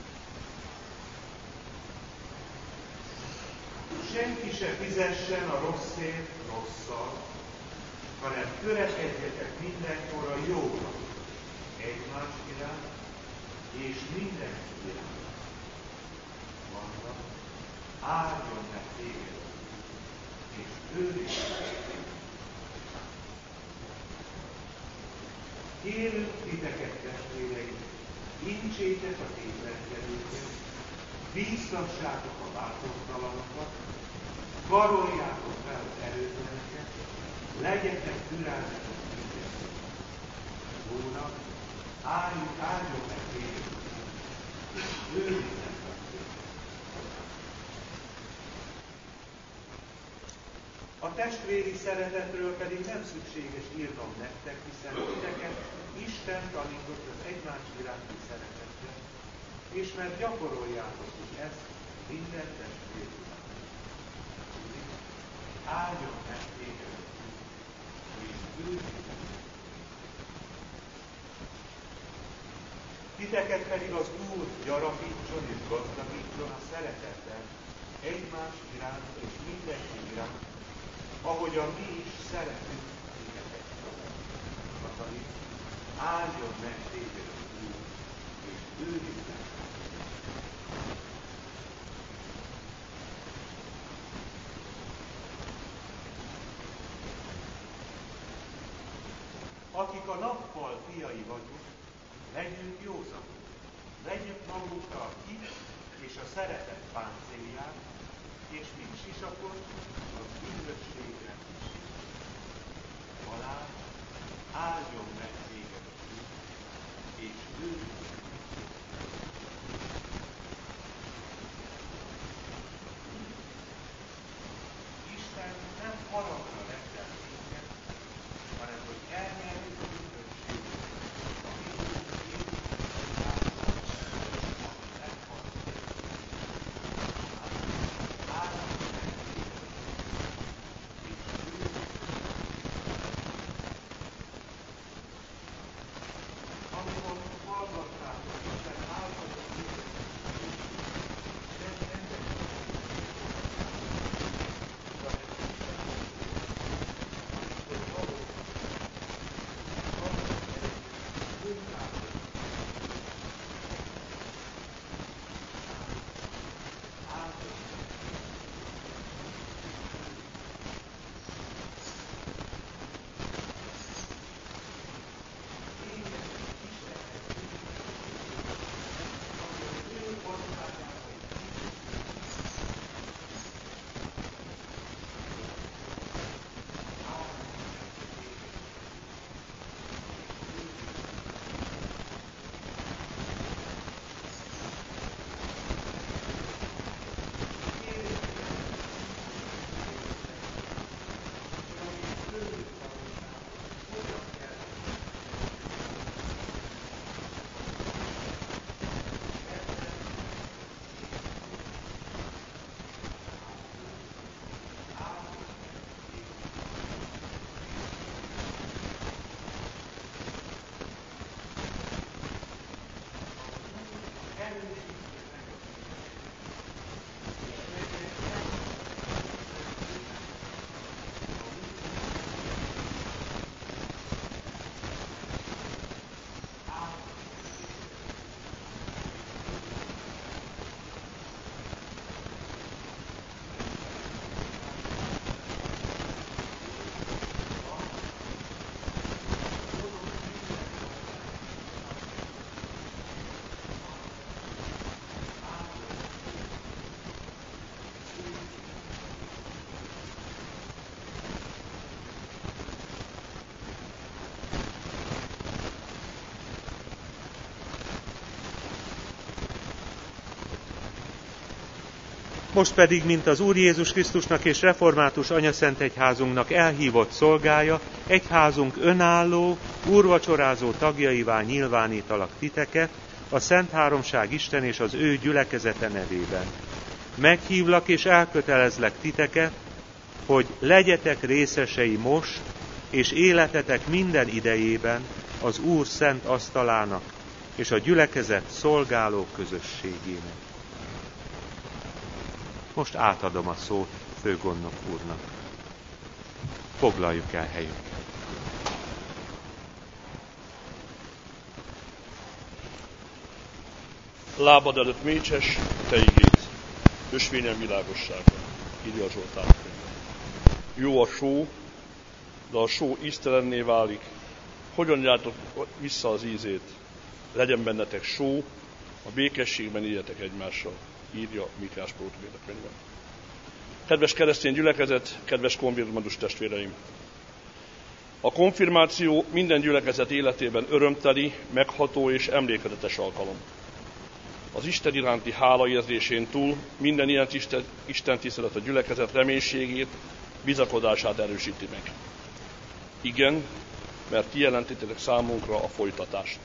Senki se fizessen a rosszért rosszal, hanem törekedjetek mindenkor a jóra, egymás iránt, és mindenki iránt. Mondta, áldjon meg téged, és őrizzen meg téged. Kérünk titeket, testvéreim, intsétek a tétlenkedőket, bíztassátok a bátortalanokat, karoljátok fel az erőtleneket, legyetek türelmetek mindenki. Úrnak, áldjon meg téged, és őrizzen meg téged. A testvéri szeretetről pedig nem szükséges írnom nektek, hiszen titeket Isten tanított az egymás iránti szeretetre, és mert gyakoroljátok is ezt minden testvér után. Áldjon meg téged, és őrizzen meg. Titeket pedig az Úr gyarapítson és gazdagítson a szeretetben egymás iránt és mindenki iránt, ahogyan mi is szeretünk titeket. Katalin, áldjon meg téged az Úr, és őrizzen meg. Akik a nappal fiai vagyunk, legyünk józanok, legyünk magunkra hit és a szeretet páncélját, és mint sisakot az üdvösségre is. Balázs, áldjon meg téged az Úr, és őrizzen meg. Isten nem haragra rendel minket, hanem hogy elnyerjük az üdvösséget, a mi Most pedig, mint az Úr Jézus Krisztusnak és református anyaszentegyházunknak elhívott szolgája, egyházunk önálló, úrvacsorázó tagjaivá nyilvánítalak titeket, a Szent Háromság Isten és az ő gyülekezete nevében. Meghívlak és elkötelezlek titeket, hogy legyetek részesei most és életetek minden idejében az Úr szent asztalának és a gyülekezet szolgáló közösségének. Most átadom a szót főgondnok úrnak. Foglaljuk el helyünket. Lábad előtt mécses, te igéd, ösvényen világossága, írja a Zsoltár könyvben. Jó a só, de a só íztelenné válik. Hogyan jártok vissza az ízét? Legyen bennetek só, a békességben éljetek egymással, írja Miklás próféta könyvben. Kedves keresztény gyülekezet, kedves konfirmandus testvéreim! A konfirmáció minden gyülekezet életében örömteli, megható és emlékezetes alkalom. Az Isten iránti hálaérzésén túl minden ilyen Isten tisztelet a gyülekezet reménységét, bizakodását erősíti meg. Igen, mert ti jelentítetek számunkra a folytatást.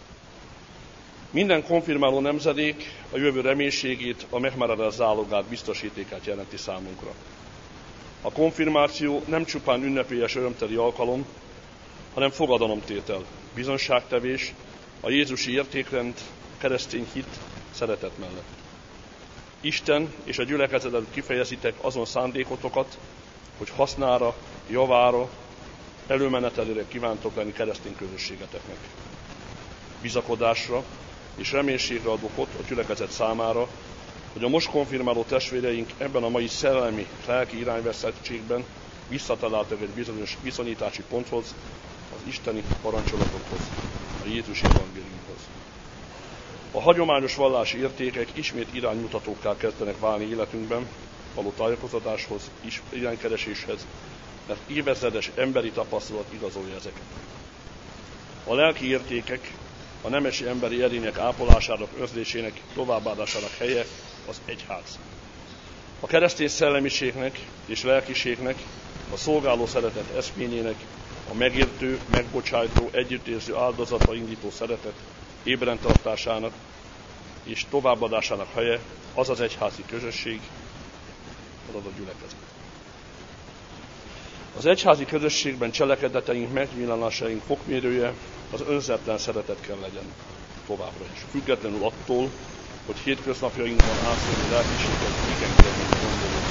Minden konfirmáló nemzedék a jövő reménységét, a megmaradás zálogát, biztosítékát jelenti számunkra. A konfirmáció nem csupán ünnepélyes örömteli alkalom, hanem fogadalomtétel, bizonságtevés, a jézusi értékrend, keresztény hit, szeretet mellett. Isten és a gyülekezet előtt kifejezitek azon szándékotokat, hogy hasznára, javára, előmenetelére kívántok lenni keresztény közösségeteknek. Bizakodásra és reménységre ad okot a gyülekezet számára, hogy a most konfirmáló testvéreink ebben a mai szellemi, lelki irányveszettségben visszataláltak egy bizonyos viszonyítási ponthoz, az isteni parancsolatokhoz, a Jézusi evangéliumhoz. A hagyományos vallási értékek ismét iránymutatókká kezdenek válni életünkben, való tájékozódáshoz, iránykereséshez, mert évezredes emberi tapasztalat igazolja ezeket. A lelki értékek, a nemesi emberi erények ápolásának, őrzésének, továbbadásának helye az egyház. A keresztény szellemiségnek és lelkiségnek, a szolgáló szeretet eszményének, a megértő, megbocsájtó, együttérző, áldozatra indító szeretet ébrentartásának és továbbadásának helye az az egyházi közösség, az a gyülekezet. Az egyházi közösségben cselekedeteink, megnyilvánulásaink fokmérője az önzetlen szeretet kell legyen továbbra is. Függetlenül attól, hogy hétköznapjainkban átszóló lelkiséget igen kevés gondolunk.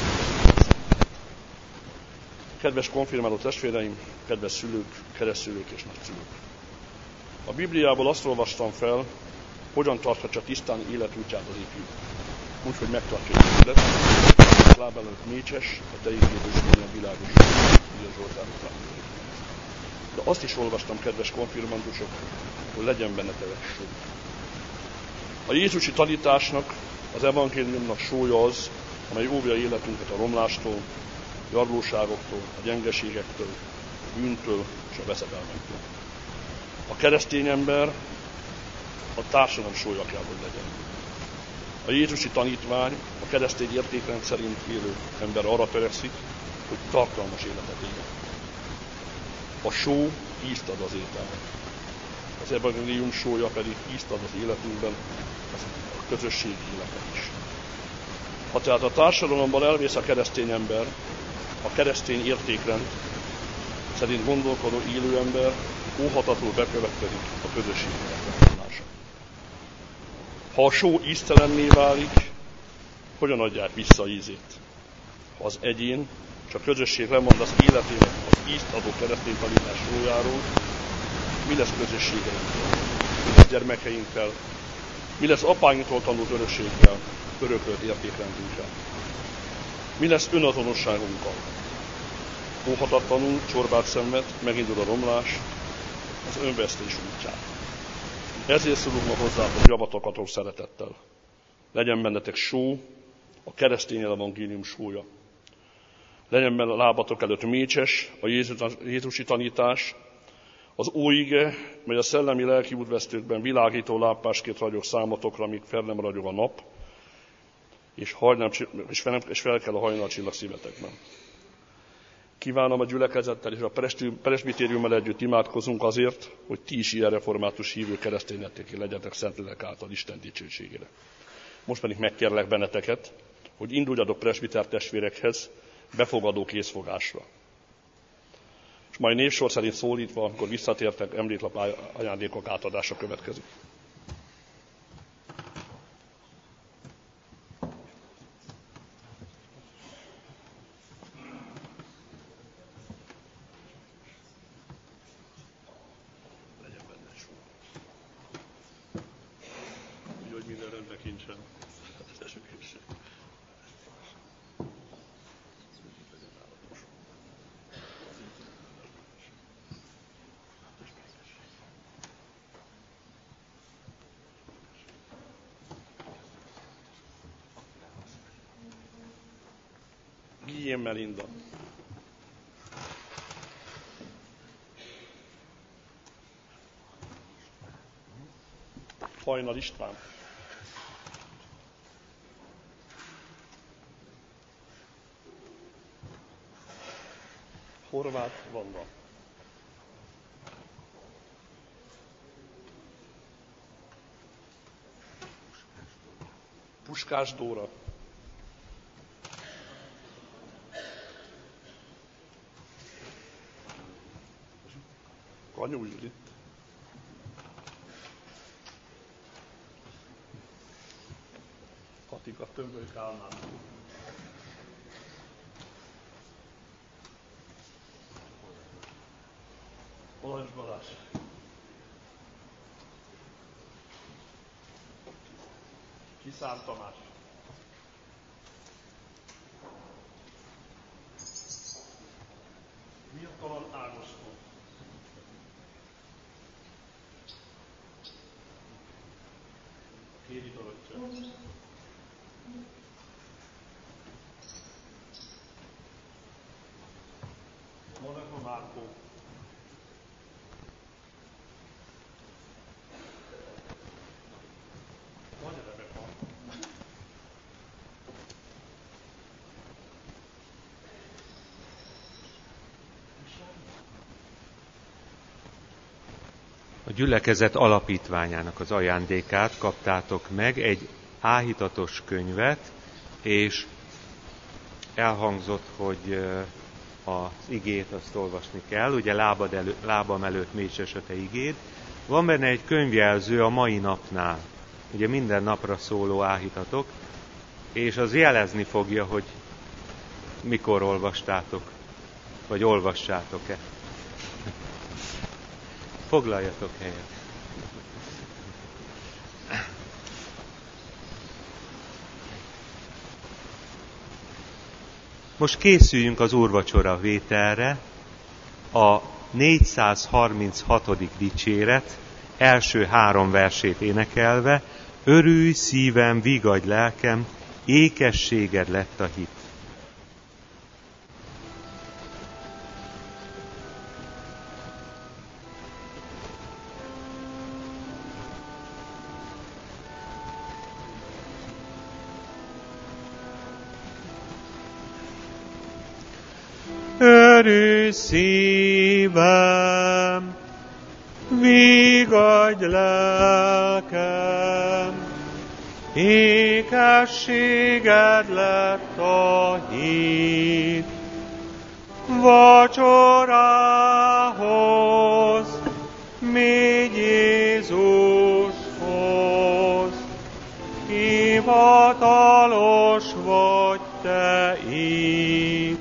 Kedves konfirmáló testvéreim, kedves szülők, keresztszülők és nagyszülők! A Bibliából azt olvastam fel, hogyan tarthatja tisztán életútját az ifjú. Úgy, hogy megtartja az élet, láb előtt mécses, a te igéd ösvényen világos, írja Zsoltár könyvben. De azt is olvastam, kedves konfirmandusok, hogy legyen bennetek só. A jézusi tanításnak, az evangéliumnak sója az, amely óvja életünket a romlástól, gyarlóságoktól, a gyengeségektől, a bűntől és a veszedelmektől. A keresztény ember a társadalom sója kell, hogy legyen. A jézusi tanítvány, a keresztény értékrend szerint élő ember arra törekszik, hogy tartalmas életet éljen. A só ízt ad az ételnek. Az evangélium sója pedig ízt ad az életünkben, a közösségi életet is. Ha tehát a társadalomban elvész a keresztény ember, a keresztény értékrend szerint gondolkodó élő ember óhatatlanul bekövetkezik a közösségi életet. Ha a só íztelenné válik, hogyan adják vissza ízét? Ha az egyén és a közösség lemond az életének az ízt adó keresztény tanítás sójáról, mi lesz közösségeinkkel, mi lesz gyermekeinkkel, mi lesz apáinktól tanult örökséggel, örökölt értékrendünkkel? Mi lesz önazonosságunkkal? Óhatatlanul csorbát szenved, megindul a romlás, az önvesztés útján. Ezért szólunk ma hozzátok javatokatok szeretettel. Legyen bennetek só, a keresztény evangélium sója. Legyen benne a lábatok előtt mécses, a jézusi tanítás, az óige, mely a szellemi lelki útvesztőkben világító lámpásként ragyog számotokra, míg fel nem ragyog a nap, és fel kell a hajnalcsillag szívetekben. Kívánom a gyülekezettel és a presbitériummal együtt imádkozunk azért, hogy ti is ilyen református hívő keresztényeké legyetek Szentlélek által Isten dicsőségére. Most pedig megkérlek benneteket, hogy induljatok presbiter testvérekhez befogadó készfogásra. És majd névsor szerint szólítva, amikor visszatértek, emléklap ajándékok átadása következik. Guillaume Melinda. Hajnal István. Horváth Vanda. Puskás Dóra. Kanyú Judit. Katika Tömböly Kálmán. Olancs Balázs. Kiszár Tamás. Mirtalan Ágoston. Kéri Dorottya. Monako Márkó. Nagy Rebeka. A gyülekezet alapítványának az ajándékát kaptátok meg, egy áhítatos könyvet, és elhangzott, hogy az igét azt olvasni kell, ugye lábam előtt mécsesete igéd. Van benne egy könyvjelző a mai napnál, ugye minden napra szóló áhítatok, és az jelezni fogja, hogy mikor olvastátok, vagy olvassátok-e. Foglaljatok helyet. Most készüljünk az úrvacsora vételre, a 436. dicséret első 3 versét énekelve: örülj szívem, vigadj lelkem, ékességed lett a hit. Örülj szívem, vigadj lelkem, ékességed lett a hit. Vacsorához, mégy Jézushoz, hivatalos vagy te itt.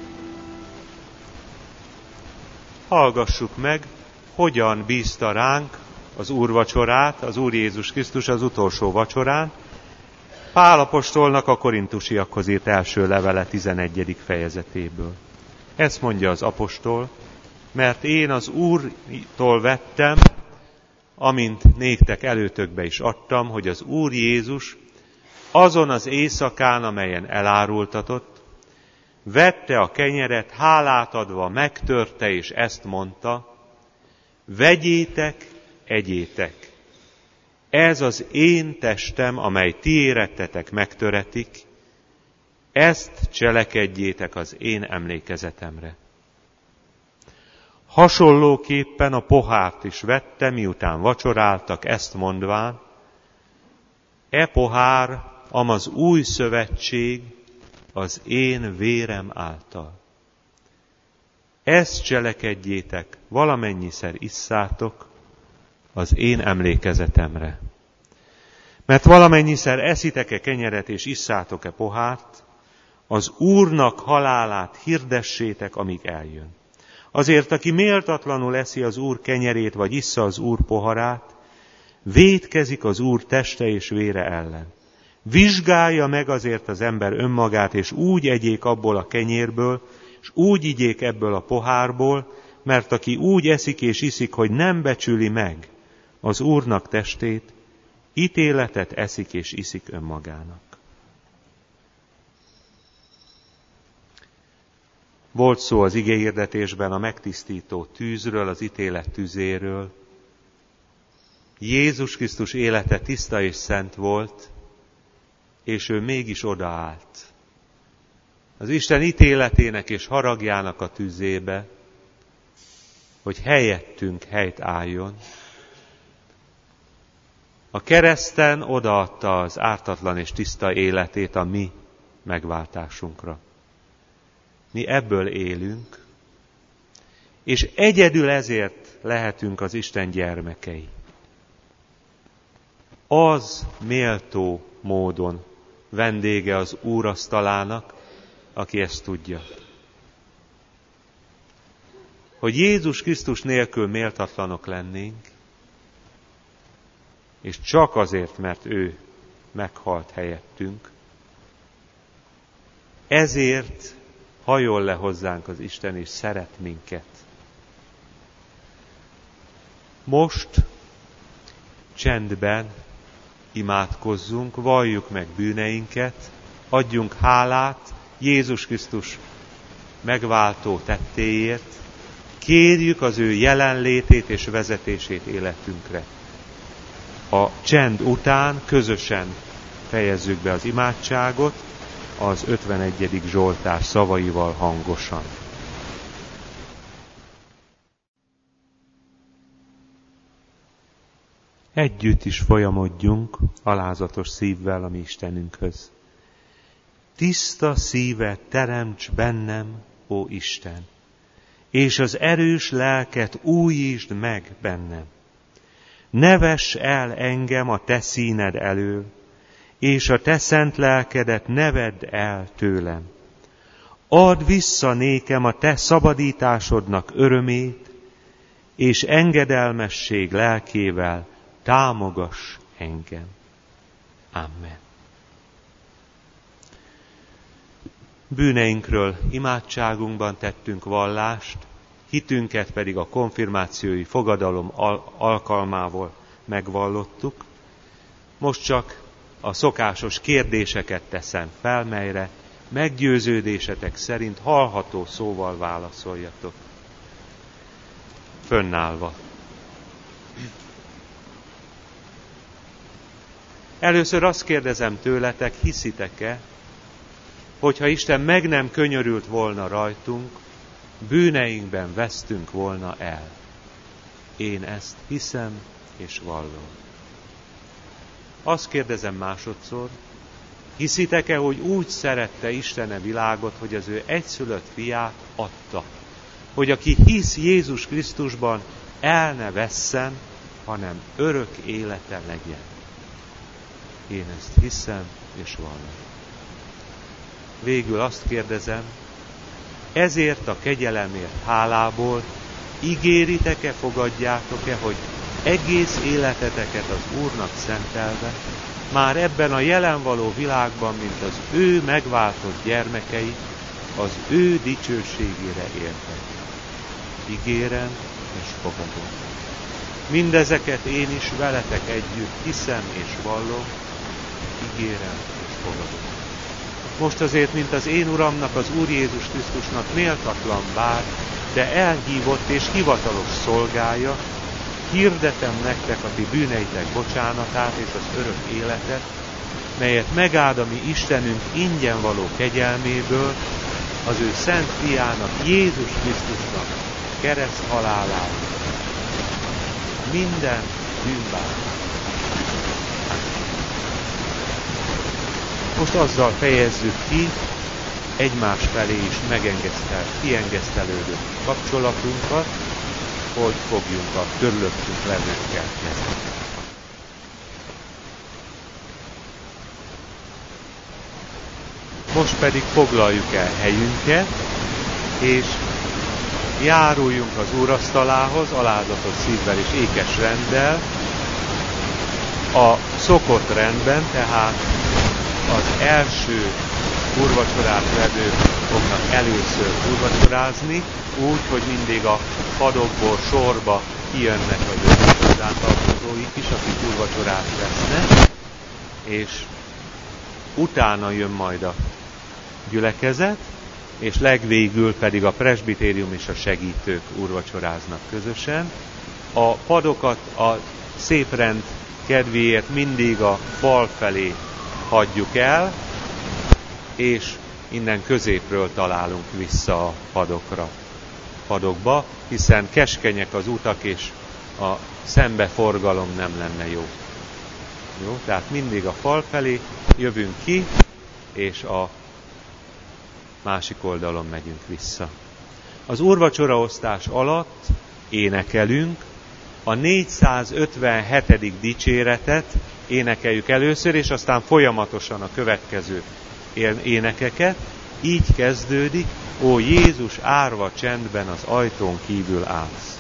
Hallgassuk meg, hogyan bízta ránk az úrvacsorát, az Úr Jézus Krisztus az utolsó vacsorán, Pál apostolnak a korintusiakhoz írt első levele 11. fejezetéből. Ezt mondja az apostol: mert én az Úrtól vettem, amint néktek előtökbe is adtam, hogy az Úr Jézus azon az éjszakán, amelyen elárultatott, vette a kenyeret, hálát adva megtörte, és ezt mondta: vegyétek, egyétek, ez az én testem, amely ti érettetek megtöretik, ezt cselekedjétek az én emlékezetemre. Hasonlóképpen a pohárt is vette, miután vacsoráltak, ezt mondván, e pohár, amaz új szövetség az én vérem által. Ezt cselekedjétek, valamennyiszer isszátok az én emlékezetemre. Mert valamennyiszer eszitek-e kenyeret és isszátok-e pohárt, az Úrnak halálát hirdessétek, amíg eljön. Azért, aki méltatlanul eszi az Úr kenyerét, vagy issza az Úr poharát, vétkezik az Úr teste és vére ellen. Vizsgálja meg azért az ember önmagát, és úgy egyék abból a kenyérből, és úgy igyék ebből a pohárból, mert aki úgy eszik és iszik, hogy nem becsüli meg az Úrnak testét, ítéletet eszik és iszik önmagának. Volt szó az igehirdetésben a megtisztító tűzről, az ítélet tüzéről. Jézus Krisztus élete tiszta és szent volt, és ő mégis odaállt az Isten ítéletének és haragjának a tüzébe, hogy helyettünk helyt álljon. A kereszten odaadta az ártatlan és tiszta életét a mi megváltásunkra. Mi ebből élünk, és egyedül ezért lehetünk az Isten gyermekei. Az méltó módon vendége az Úr asztalának, aki ezt tudja. Hogy Jézus Krisztus nélkül méltatlanok lennénk, és csak azért, mert ő meghalt helyettünk, ezért hajol le hozzánk az Isten, és szeret minket. Most csendben imádkozzunk, valljuk meg bűneinket, adjunk hálát Jézus Krisztus megváltó tettéért, kérjük az ő jelenlétét és vezetését életünkre. A csend után közösen fejezzük be az imádságot az 51. Zsoltár szavaival hangosan. Együtt is folyamodjunk alázatos szívvel a mi Istenünkhöz. Tiszta szívet teremts bennem, ó Isten, és az erős lelket újítsd meg bennem. Ne vess el engem a te színed elől, és a te szent lelkedet ne vedd el tőlem. Add vissza nékem a te szabadításodnak örömét, és engedelmesség lelkével támogass engem. Amen. Bűneinkről imádságunkban tettünk vallást, hitünket pedig a konfirmációi fogadalom alkalmával megvallottuk. Most csak a szokásos kérdéseket teszem fel, melyre meggyőződésetek szerint hallható szóval válaszoljatok. Fönnállva. Először azt kérdezem tőletek, hiszitek-e, hogyha Isten meg nem könyörült volna rajtunk, bűneinkben vesztünk volna el. Én ezt hiszem és vallom. Azt kérdezem másodszor, hiszitek-e, hogy úgy szerette Isten a világot, hogy az ő egyszülött fiát adta, hogy aki hisz Jézus Krisztusban, el ne vesszen, hanem örök élete legyen. Én ezt hiszem és vallom. Végül azt kérdezem, ezért a kegyelemért hálából ígéritek-e, fogadjátok-e, hogy egész életeteket az Úrnak szentelve, már ebben a jelen való világban, mint az ő megváltott gyermekei, az ő dicsőségére éltek. Ígérem és fogadom. Mindezeket én is veletek együtt hiszem és vallom, ígérem és fogadom. Most azért, mint az én Uramnak, az Úr Jézus Krisztusnak méltatlan bár, de elhívott és hivatalos szolgája, hirdetem nektek a ti bűneitek bocsánatát és az örök életet, melyet megáld a mi Istenünk ingyen való kegyelméből, az ő szent fiának, Jézus Krisztusnak kereszt halálát, minden bűnbánat. Most azzal fejezzük ki egymás felé is kiengesztelődő kapcsolatunkat, hogy fogjunk a körülöttünk levőkkel kezdeni. Most pedig foglaljuk el helyünket, és járuljunk az úrasztalához alázatos szívvel és ékes renddel, a szokott rendben, tehát az első úrvacsorát vevők fognak először úrvacsorázni, úgy, hogy mindig a padokból sorba kijönnek az ő hozzátartozóik is, akik úrvacsorát vesznek, és utána jön majd a gyülekezet, és legvégül pedig a presbitérium és a segítők úrvacsoráznak közösen. A padokat a szép rend kedvéért mindig a fal felé hagyjuk el, és innen középről találunk vissza a padokba, hiszen keskenyek az utak, és a szembeforgalom nem lenne jó. Jó, tehát mindig a fal felé jövünk ki, és a másik oldalon megyünk vissza. Az úrvacsoraosztás alatt énekelünk, a 457. dicséretet énekeljük először, és aztán folyamatosan a következő énekeket. Így kezdődik: Ó Jézus, árva csendben az ajtón kívül állsz.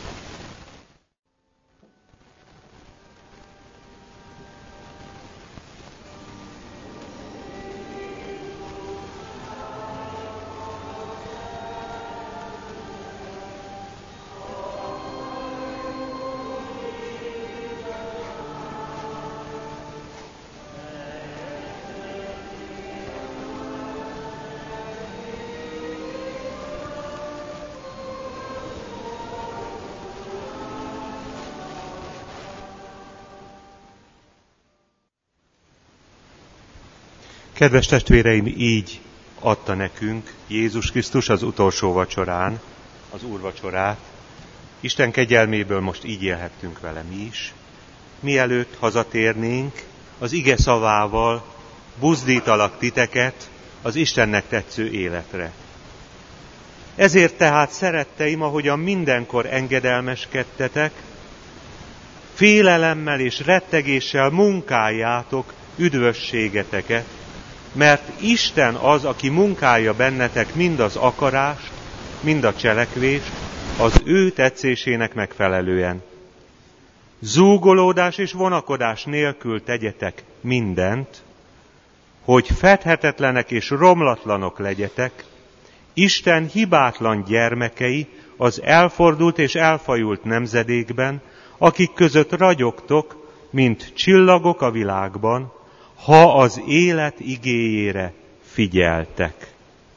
Kedves testvéreim, így adta nekünk Jézus Krisztus az utolsó vacsorán, az úrvacsorát. Isten kegyelméből most így élhettünk vele mi is. Mielőtt hazatérnénk, az ige szavával buzdítalak titeket az Istennek tetsző életre. Ezért tehát, szeretteim, ahogyan mindenkor engedelmeskedtetek, félelemmel és rettegéssel munkáljátok üdvösségeteket, mert Isten az, aki munkálja bennetek mind az akarást, mind a cselekvést, az ő tetszésének megfelelően. Zúgolódás és vonakodás nélkül tegyetek mindent, hogy fedhetetlenek és romlatlanok legyetek, Isten hibátlan gyermekei az elfordult és elfajult nemzedékben, akik között ragyogtok, mint csillagok a világban, ha az élet igéjére figyeltek.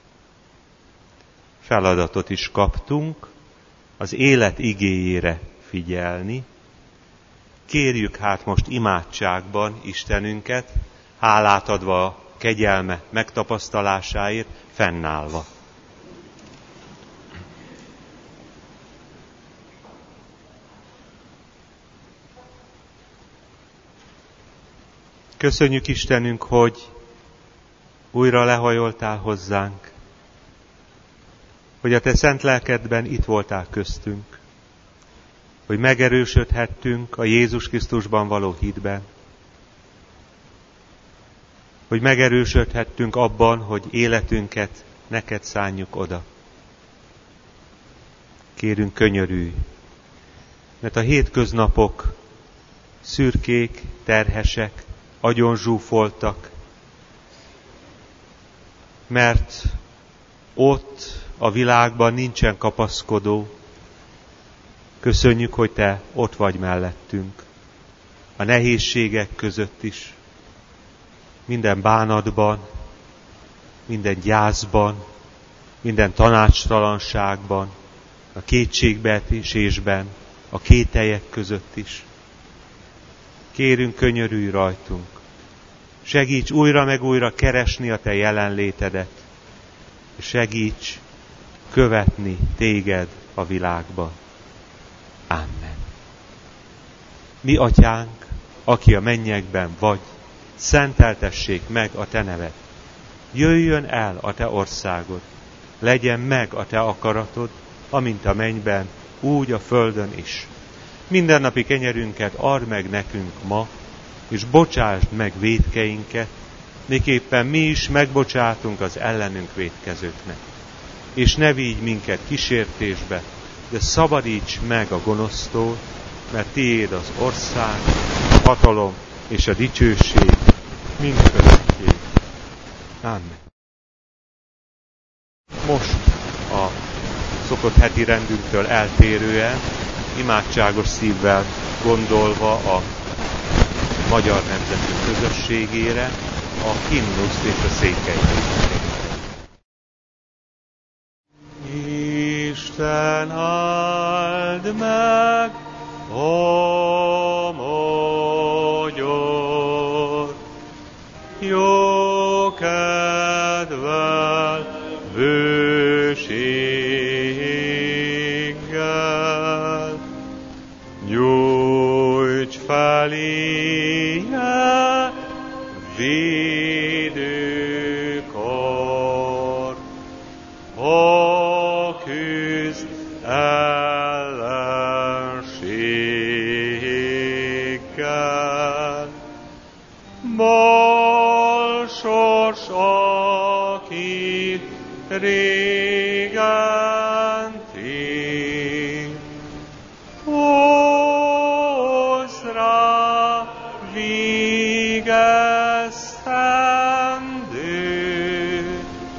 Feladatot is kaptunk, az élet igéjére figyelni. Kérjük hát most imádságban Istenünket, hálát adva a kegyelme megtapasztalásáért, fennállva. Köszönjük, Istenünk, hogy újra lehajoltál hozzánk, hogy a Te szent lelkedben itt voltál köztünk, hogy megerősödhettünk a Jézus Krisztusban való hitben, hogy megerősödhettünk abban, hogy életünket neked szánjuk oda. Kérünk, könyörülj, mert a hétköznapok szürkék, terhesek, agyonzsúfoltak, mert ott a világban nincsen kapaszkodó. Köszönjük, hogy Te ott vagy mellettünk, a nehézségek között is, minden bánatban, minden gyászban, minden tanácstalanságban, a kétségbeesésben, a kételyek között is. Kérünk, könyörülj rajtunk, Segíts újra meg újra keresni a Te jelenlétedet. Segíts követni Téged a világba. Amen. Mi Atyánk, aki a mennyekben vagy, szenteltessék meg a Te neved. Jöjjön el a Te országod, legyen meg a Te akaratod, amint a mennyben, úgy a földön is. Mindennapi kenyerünket add meg nekünk ma, és bocsásd meg vétkeinket, miképpen mi is megbocsátunk az ellenünk vétkezőknek. És ne vigy minket kísértésbe, de szabadíts meg a gonosztól, mert Tiéd az ország, a hatalom és a dicsőség mindörökké. Amen. Most a szokott heti rendünktől eltérően, imádságos szívvel gondolva a magyar nemzetünk közösségére, a himnuszt és a székelyhelyet. Isten áld meg a magyar, jó kedvel, bőséggel, nyújts feléje védőkar, ha küzd ellenséggel. Bal sors, aki régen tér, hozz rá végeztendő,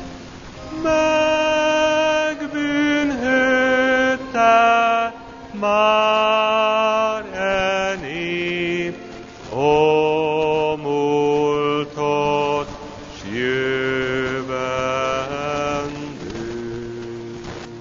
megbűnhődte már e nép a múltat s jövendő.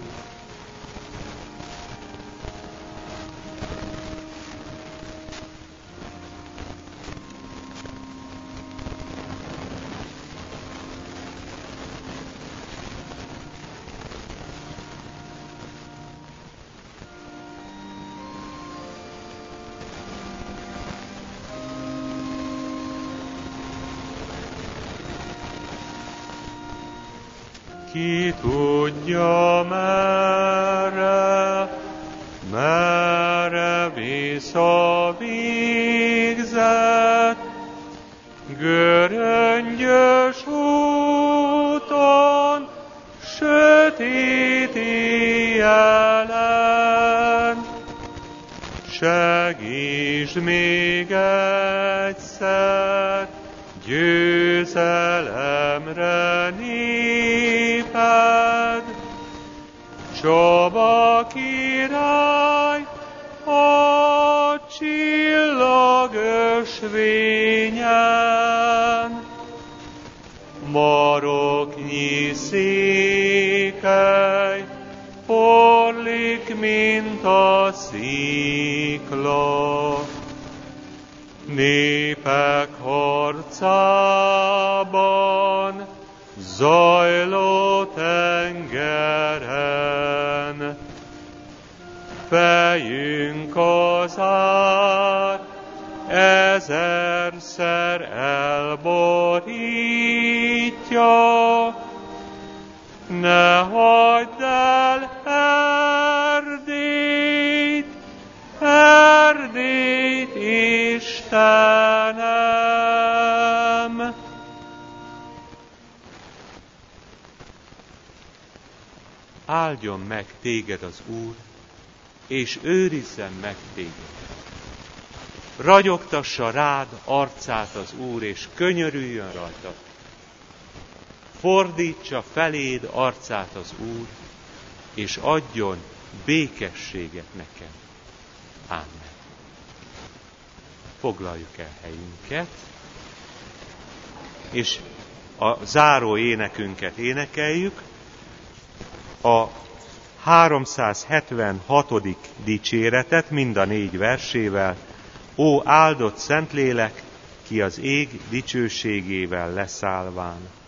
Ki tudja merre visz a végzet, göröngyös úton, sötét éjjelen. Segítsd még egyszer, győzelemre néped, Csaba király a csillag ösvényen. Maroknyi székely porlik, mint a szikla. Népek harcában, zajló tengeren, fejünk az ár ezerszer elborítja. Ne hagyd el Erdélyt, Erdélyt, Istenem! Áldjon meg téged az Úr, és őrizzen meg téged. Ragyogtassa rád arcát az Úr, és könyörüljön rajtad. Fordítsa feléd arcát az Úr, és adjon békességet neked. Amen. Foglaljuk el helyünket, és a záró énekünket énekeljük, a 376. dicséretet mind a 4 versével. Ó áldott Szentlélek, ki az ég dicsőségével leszállván.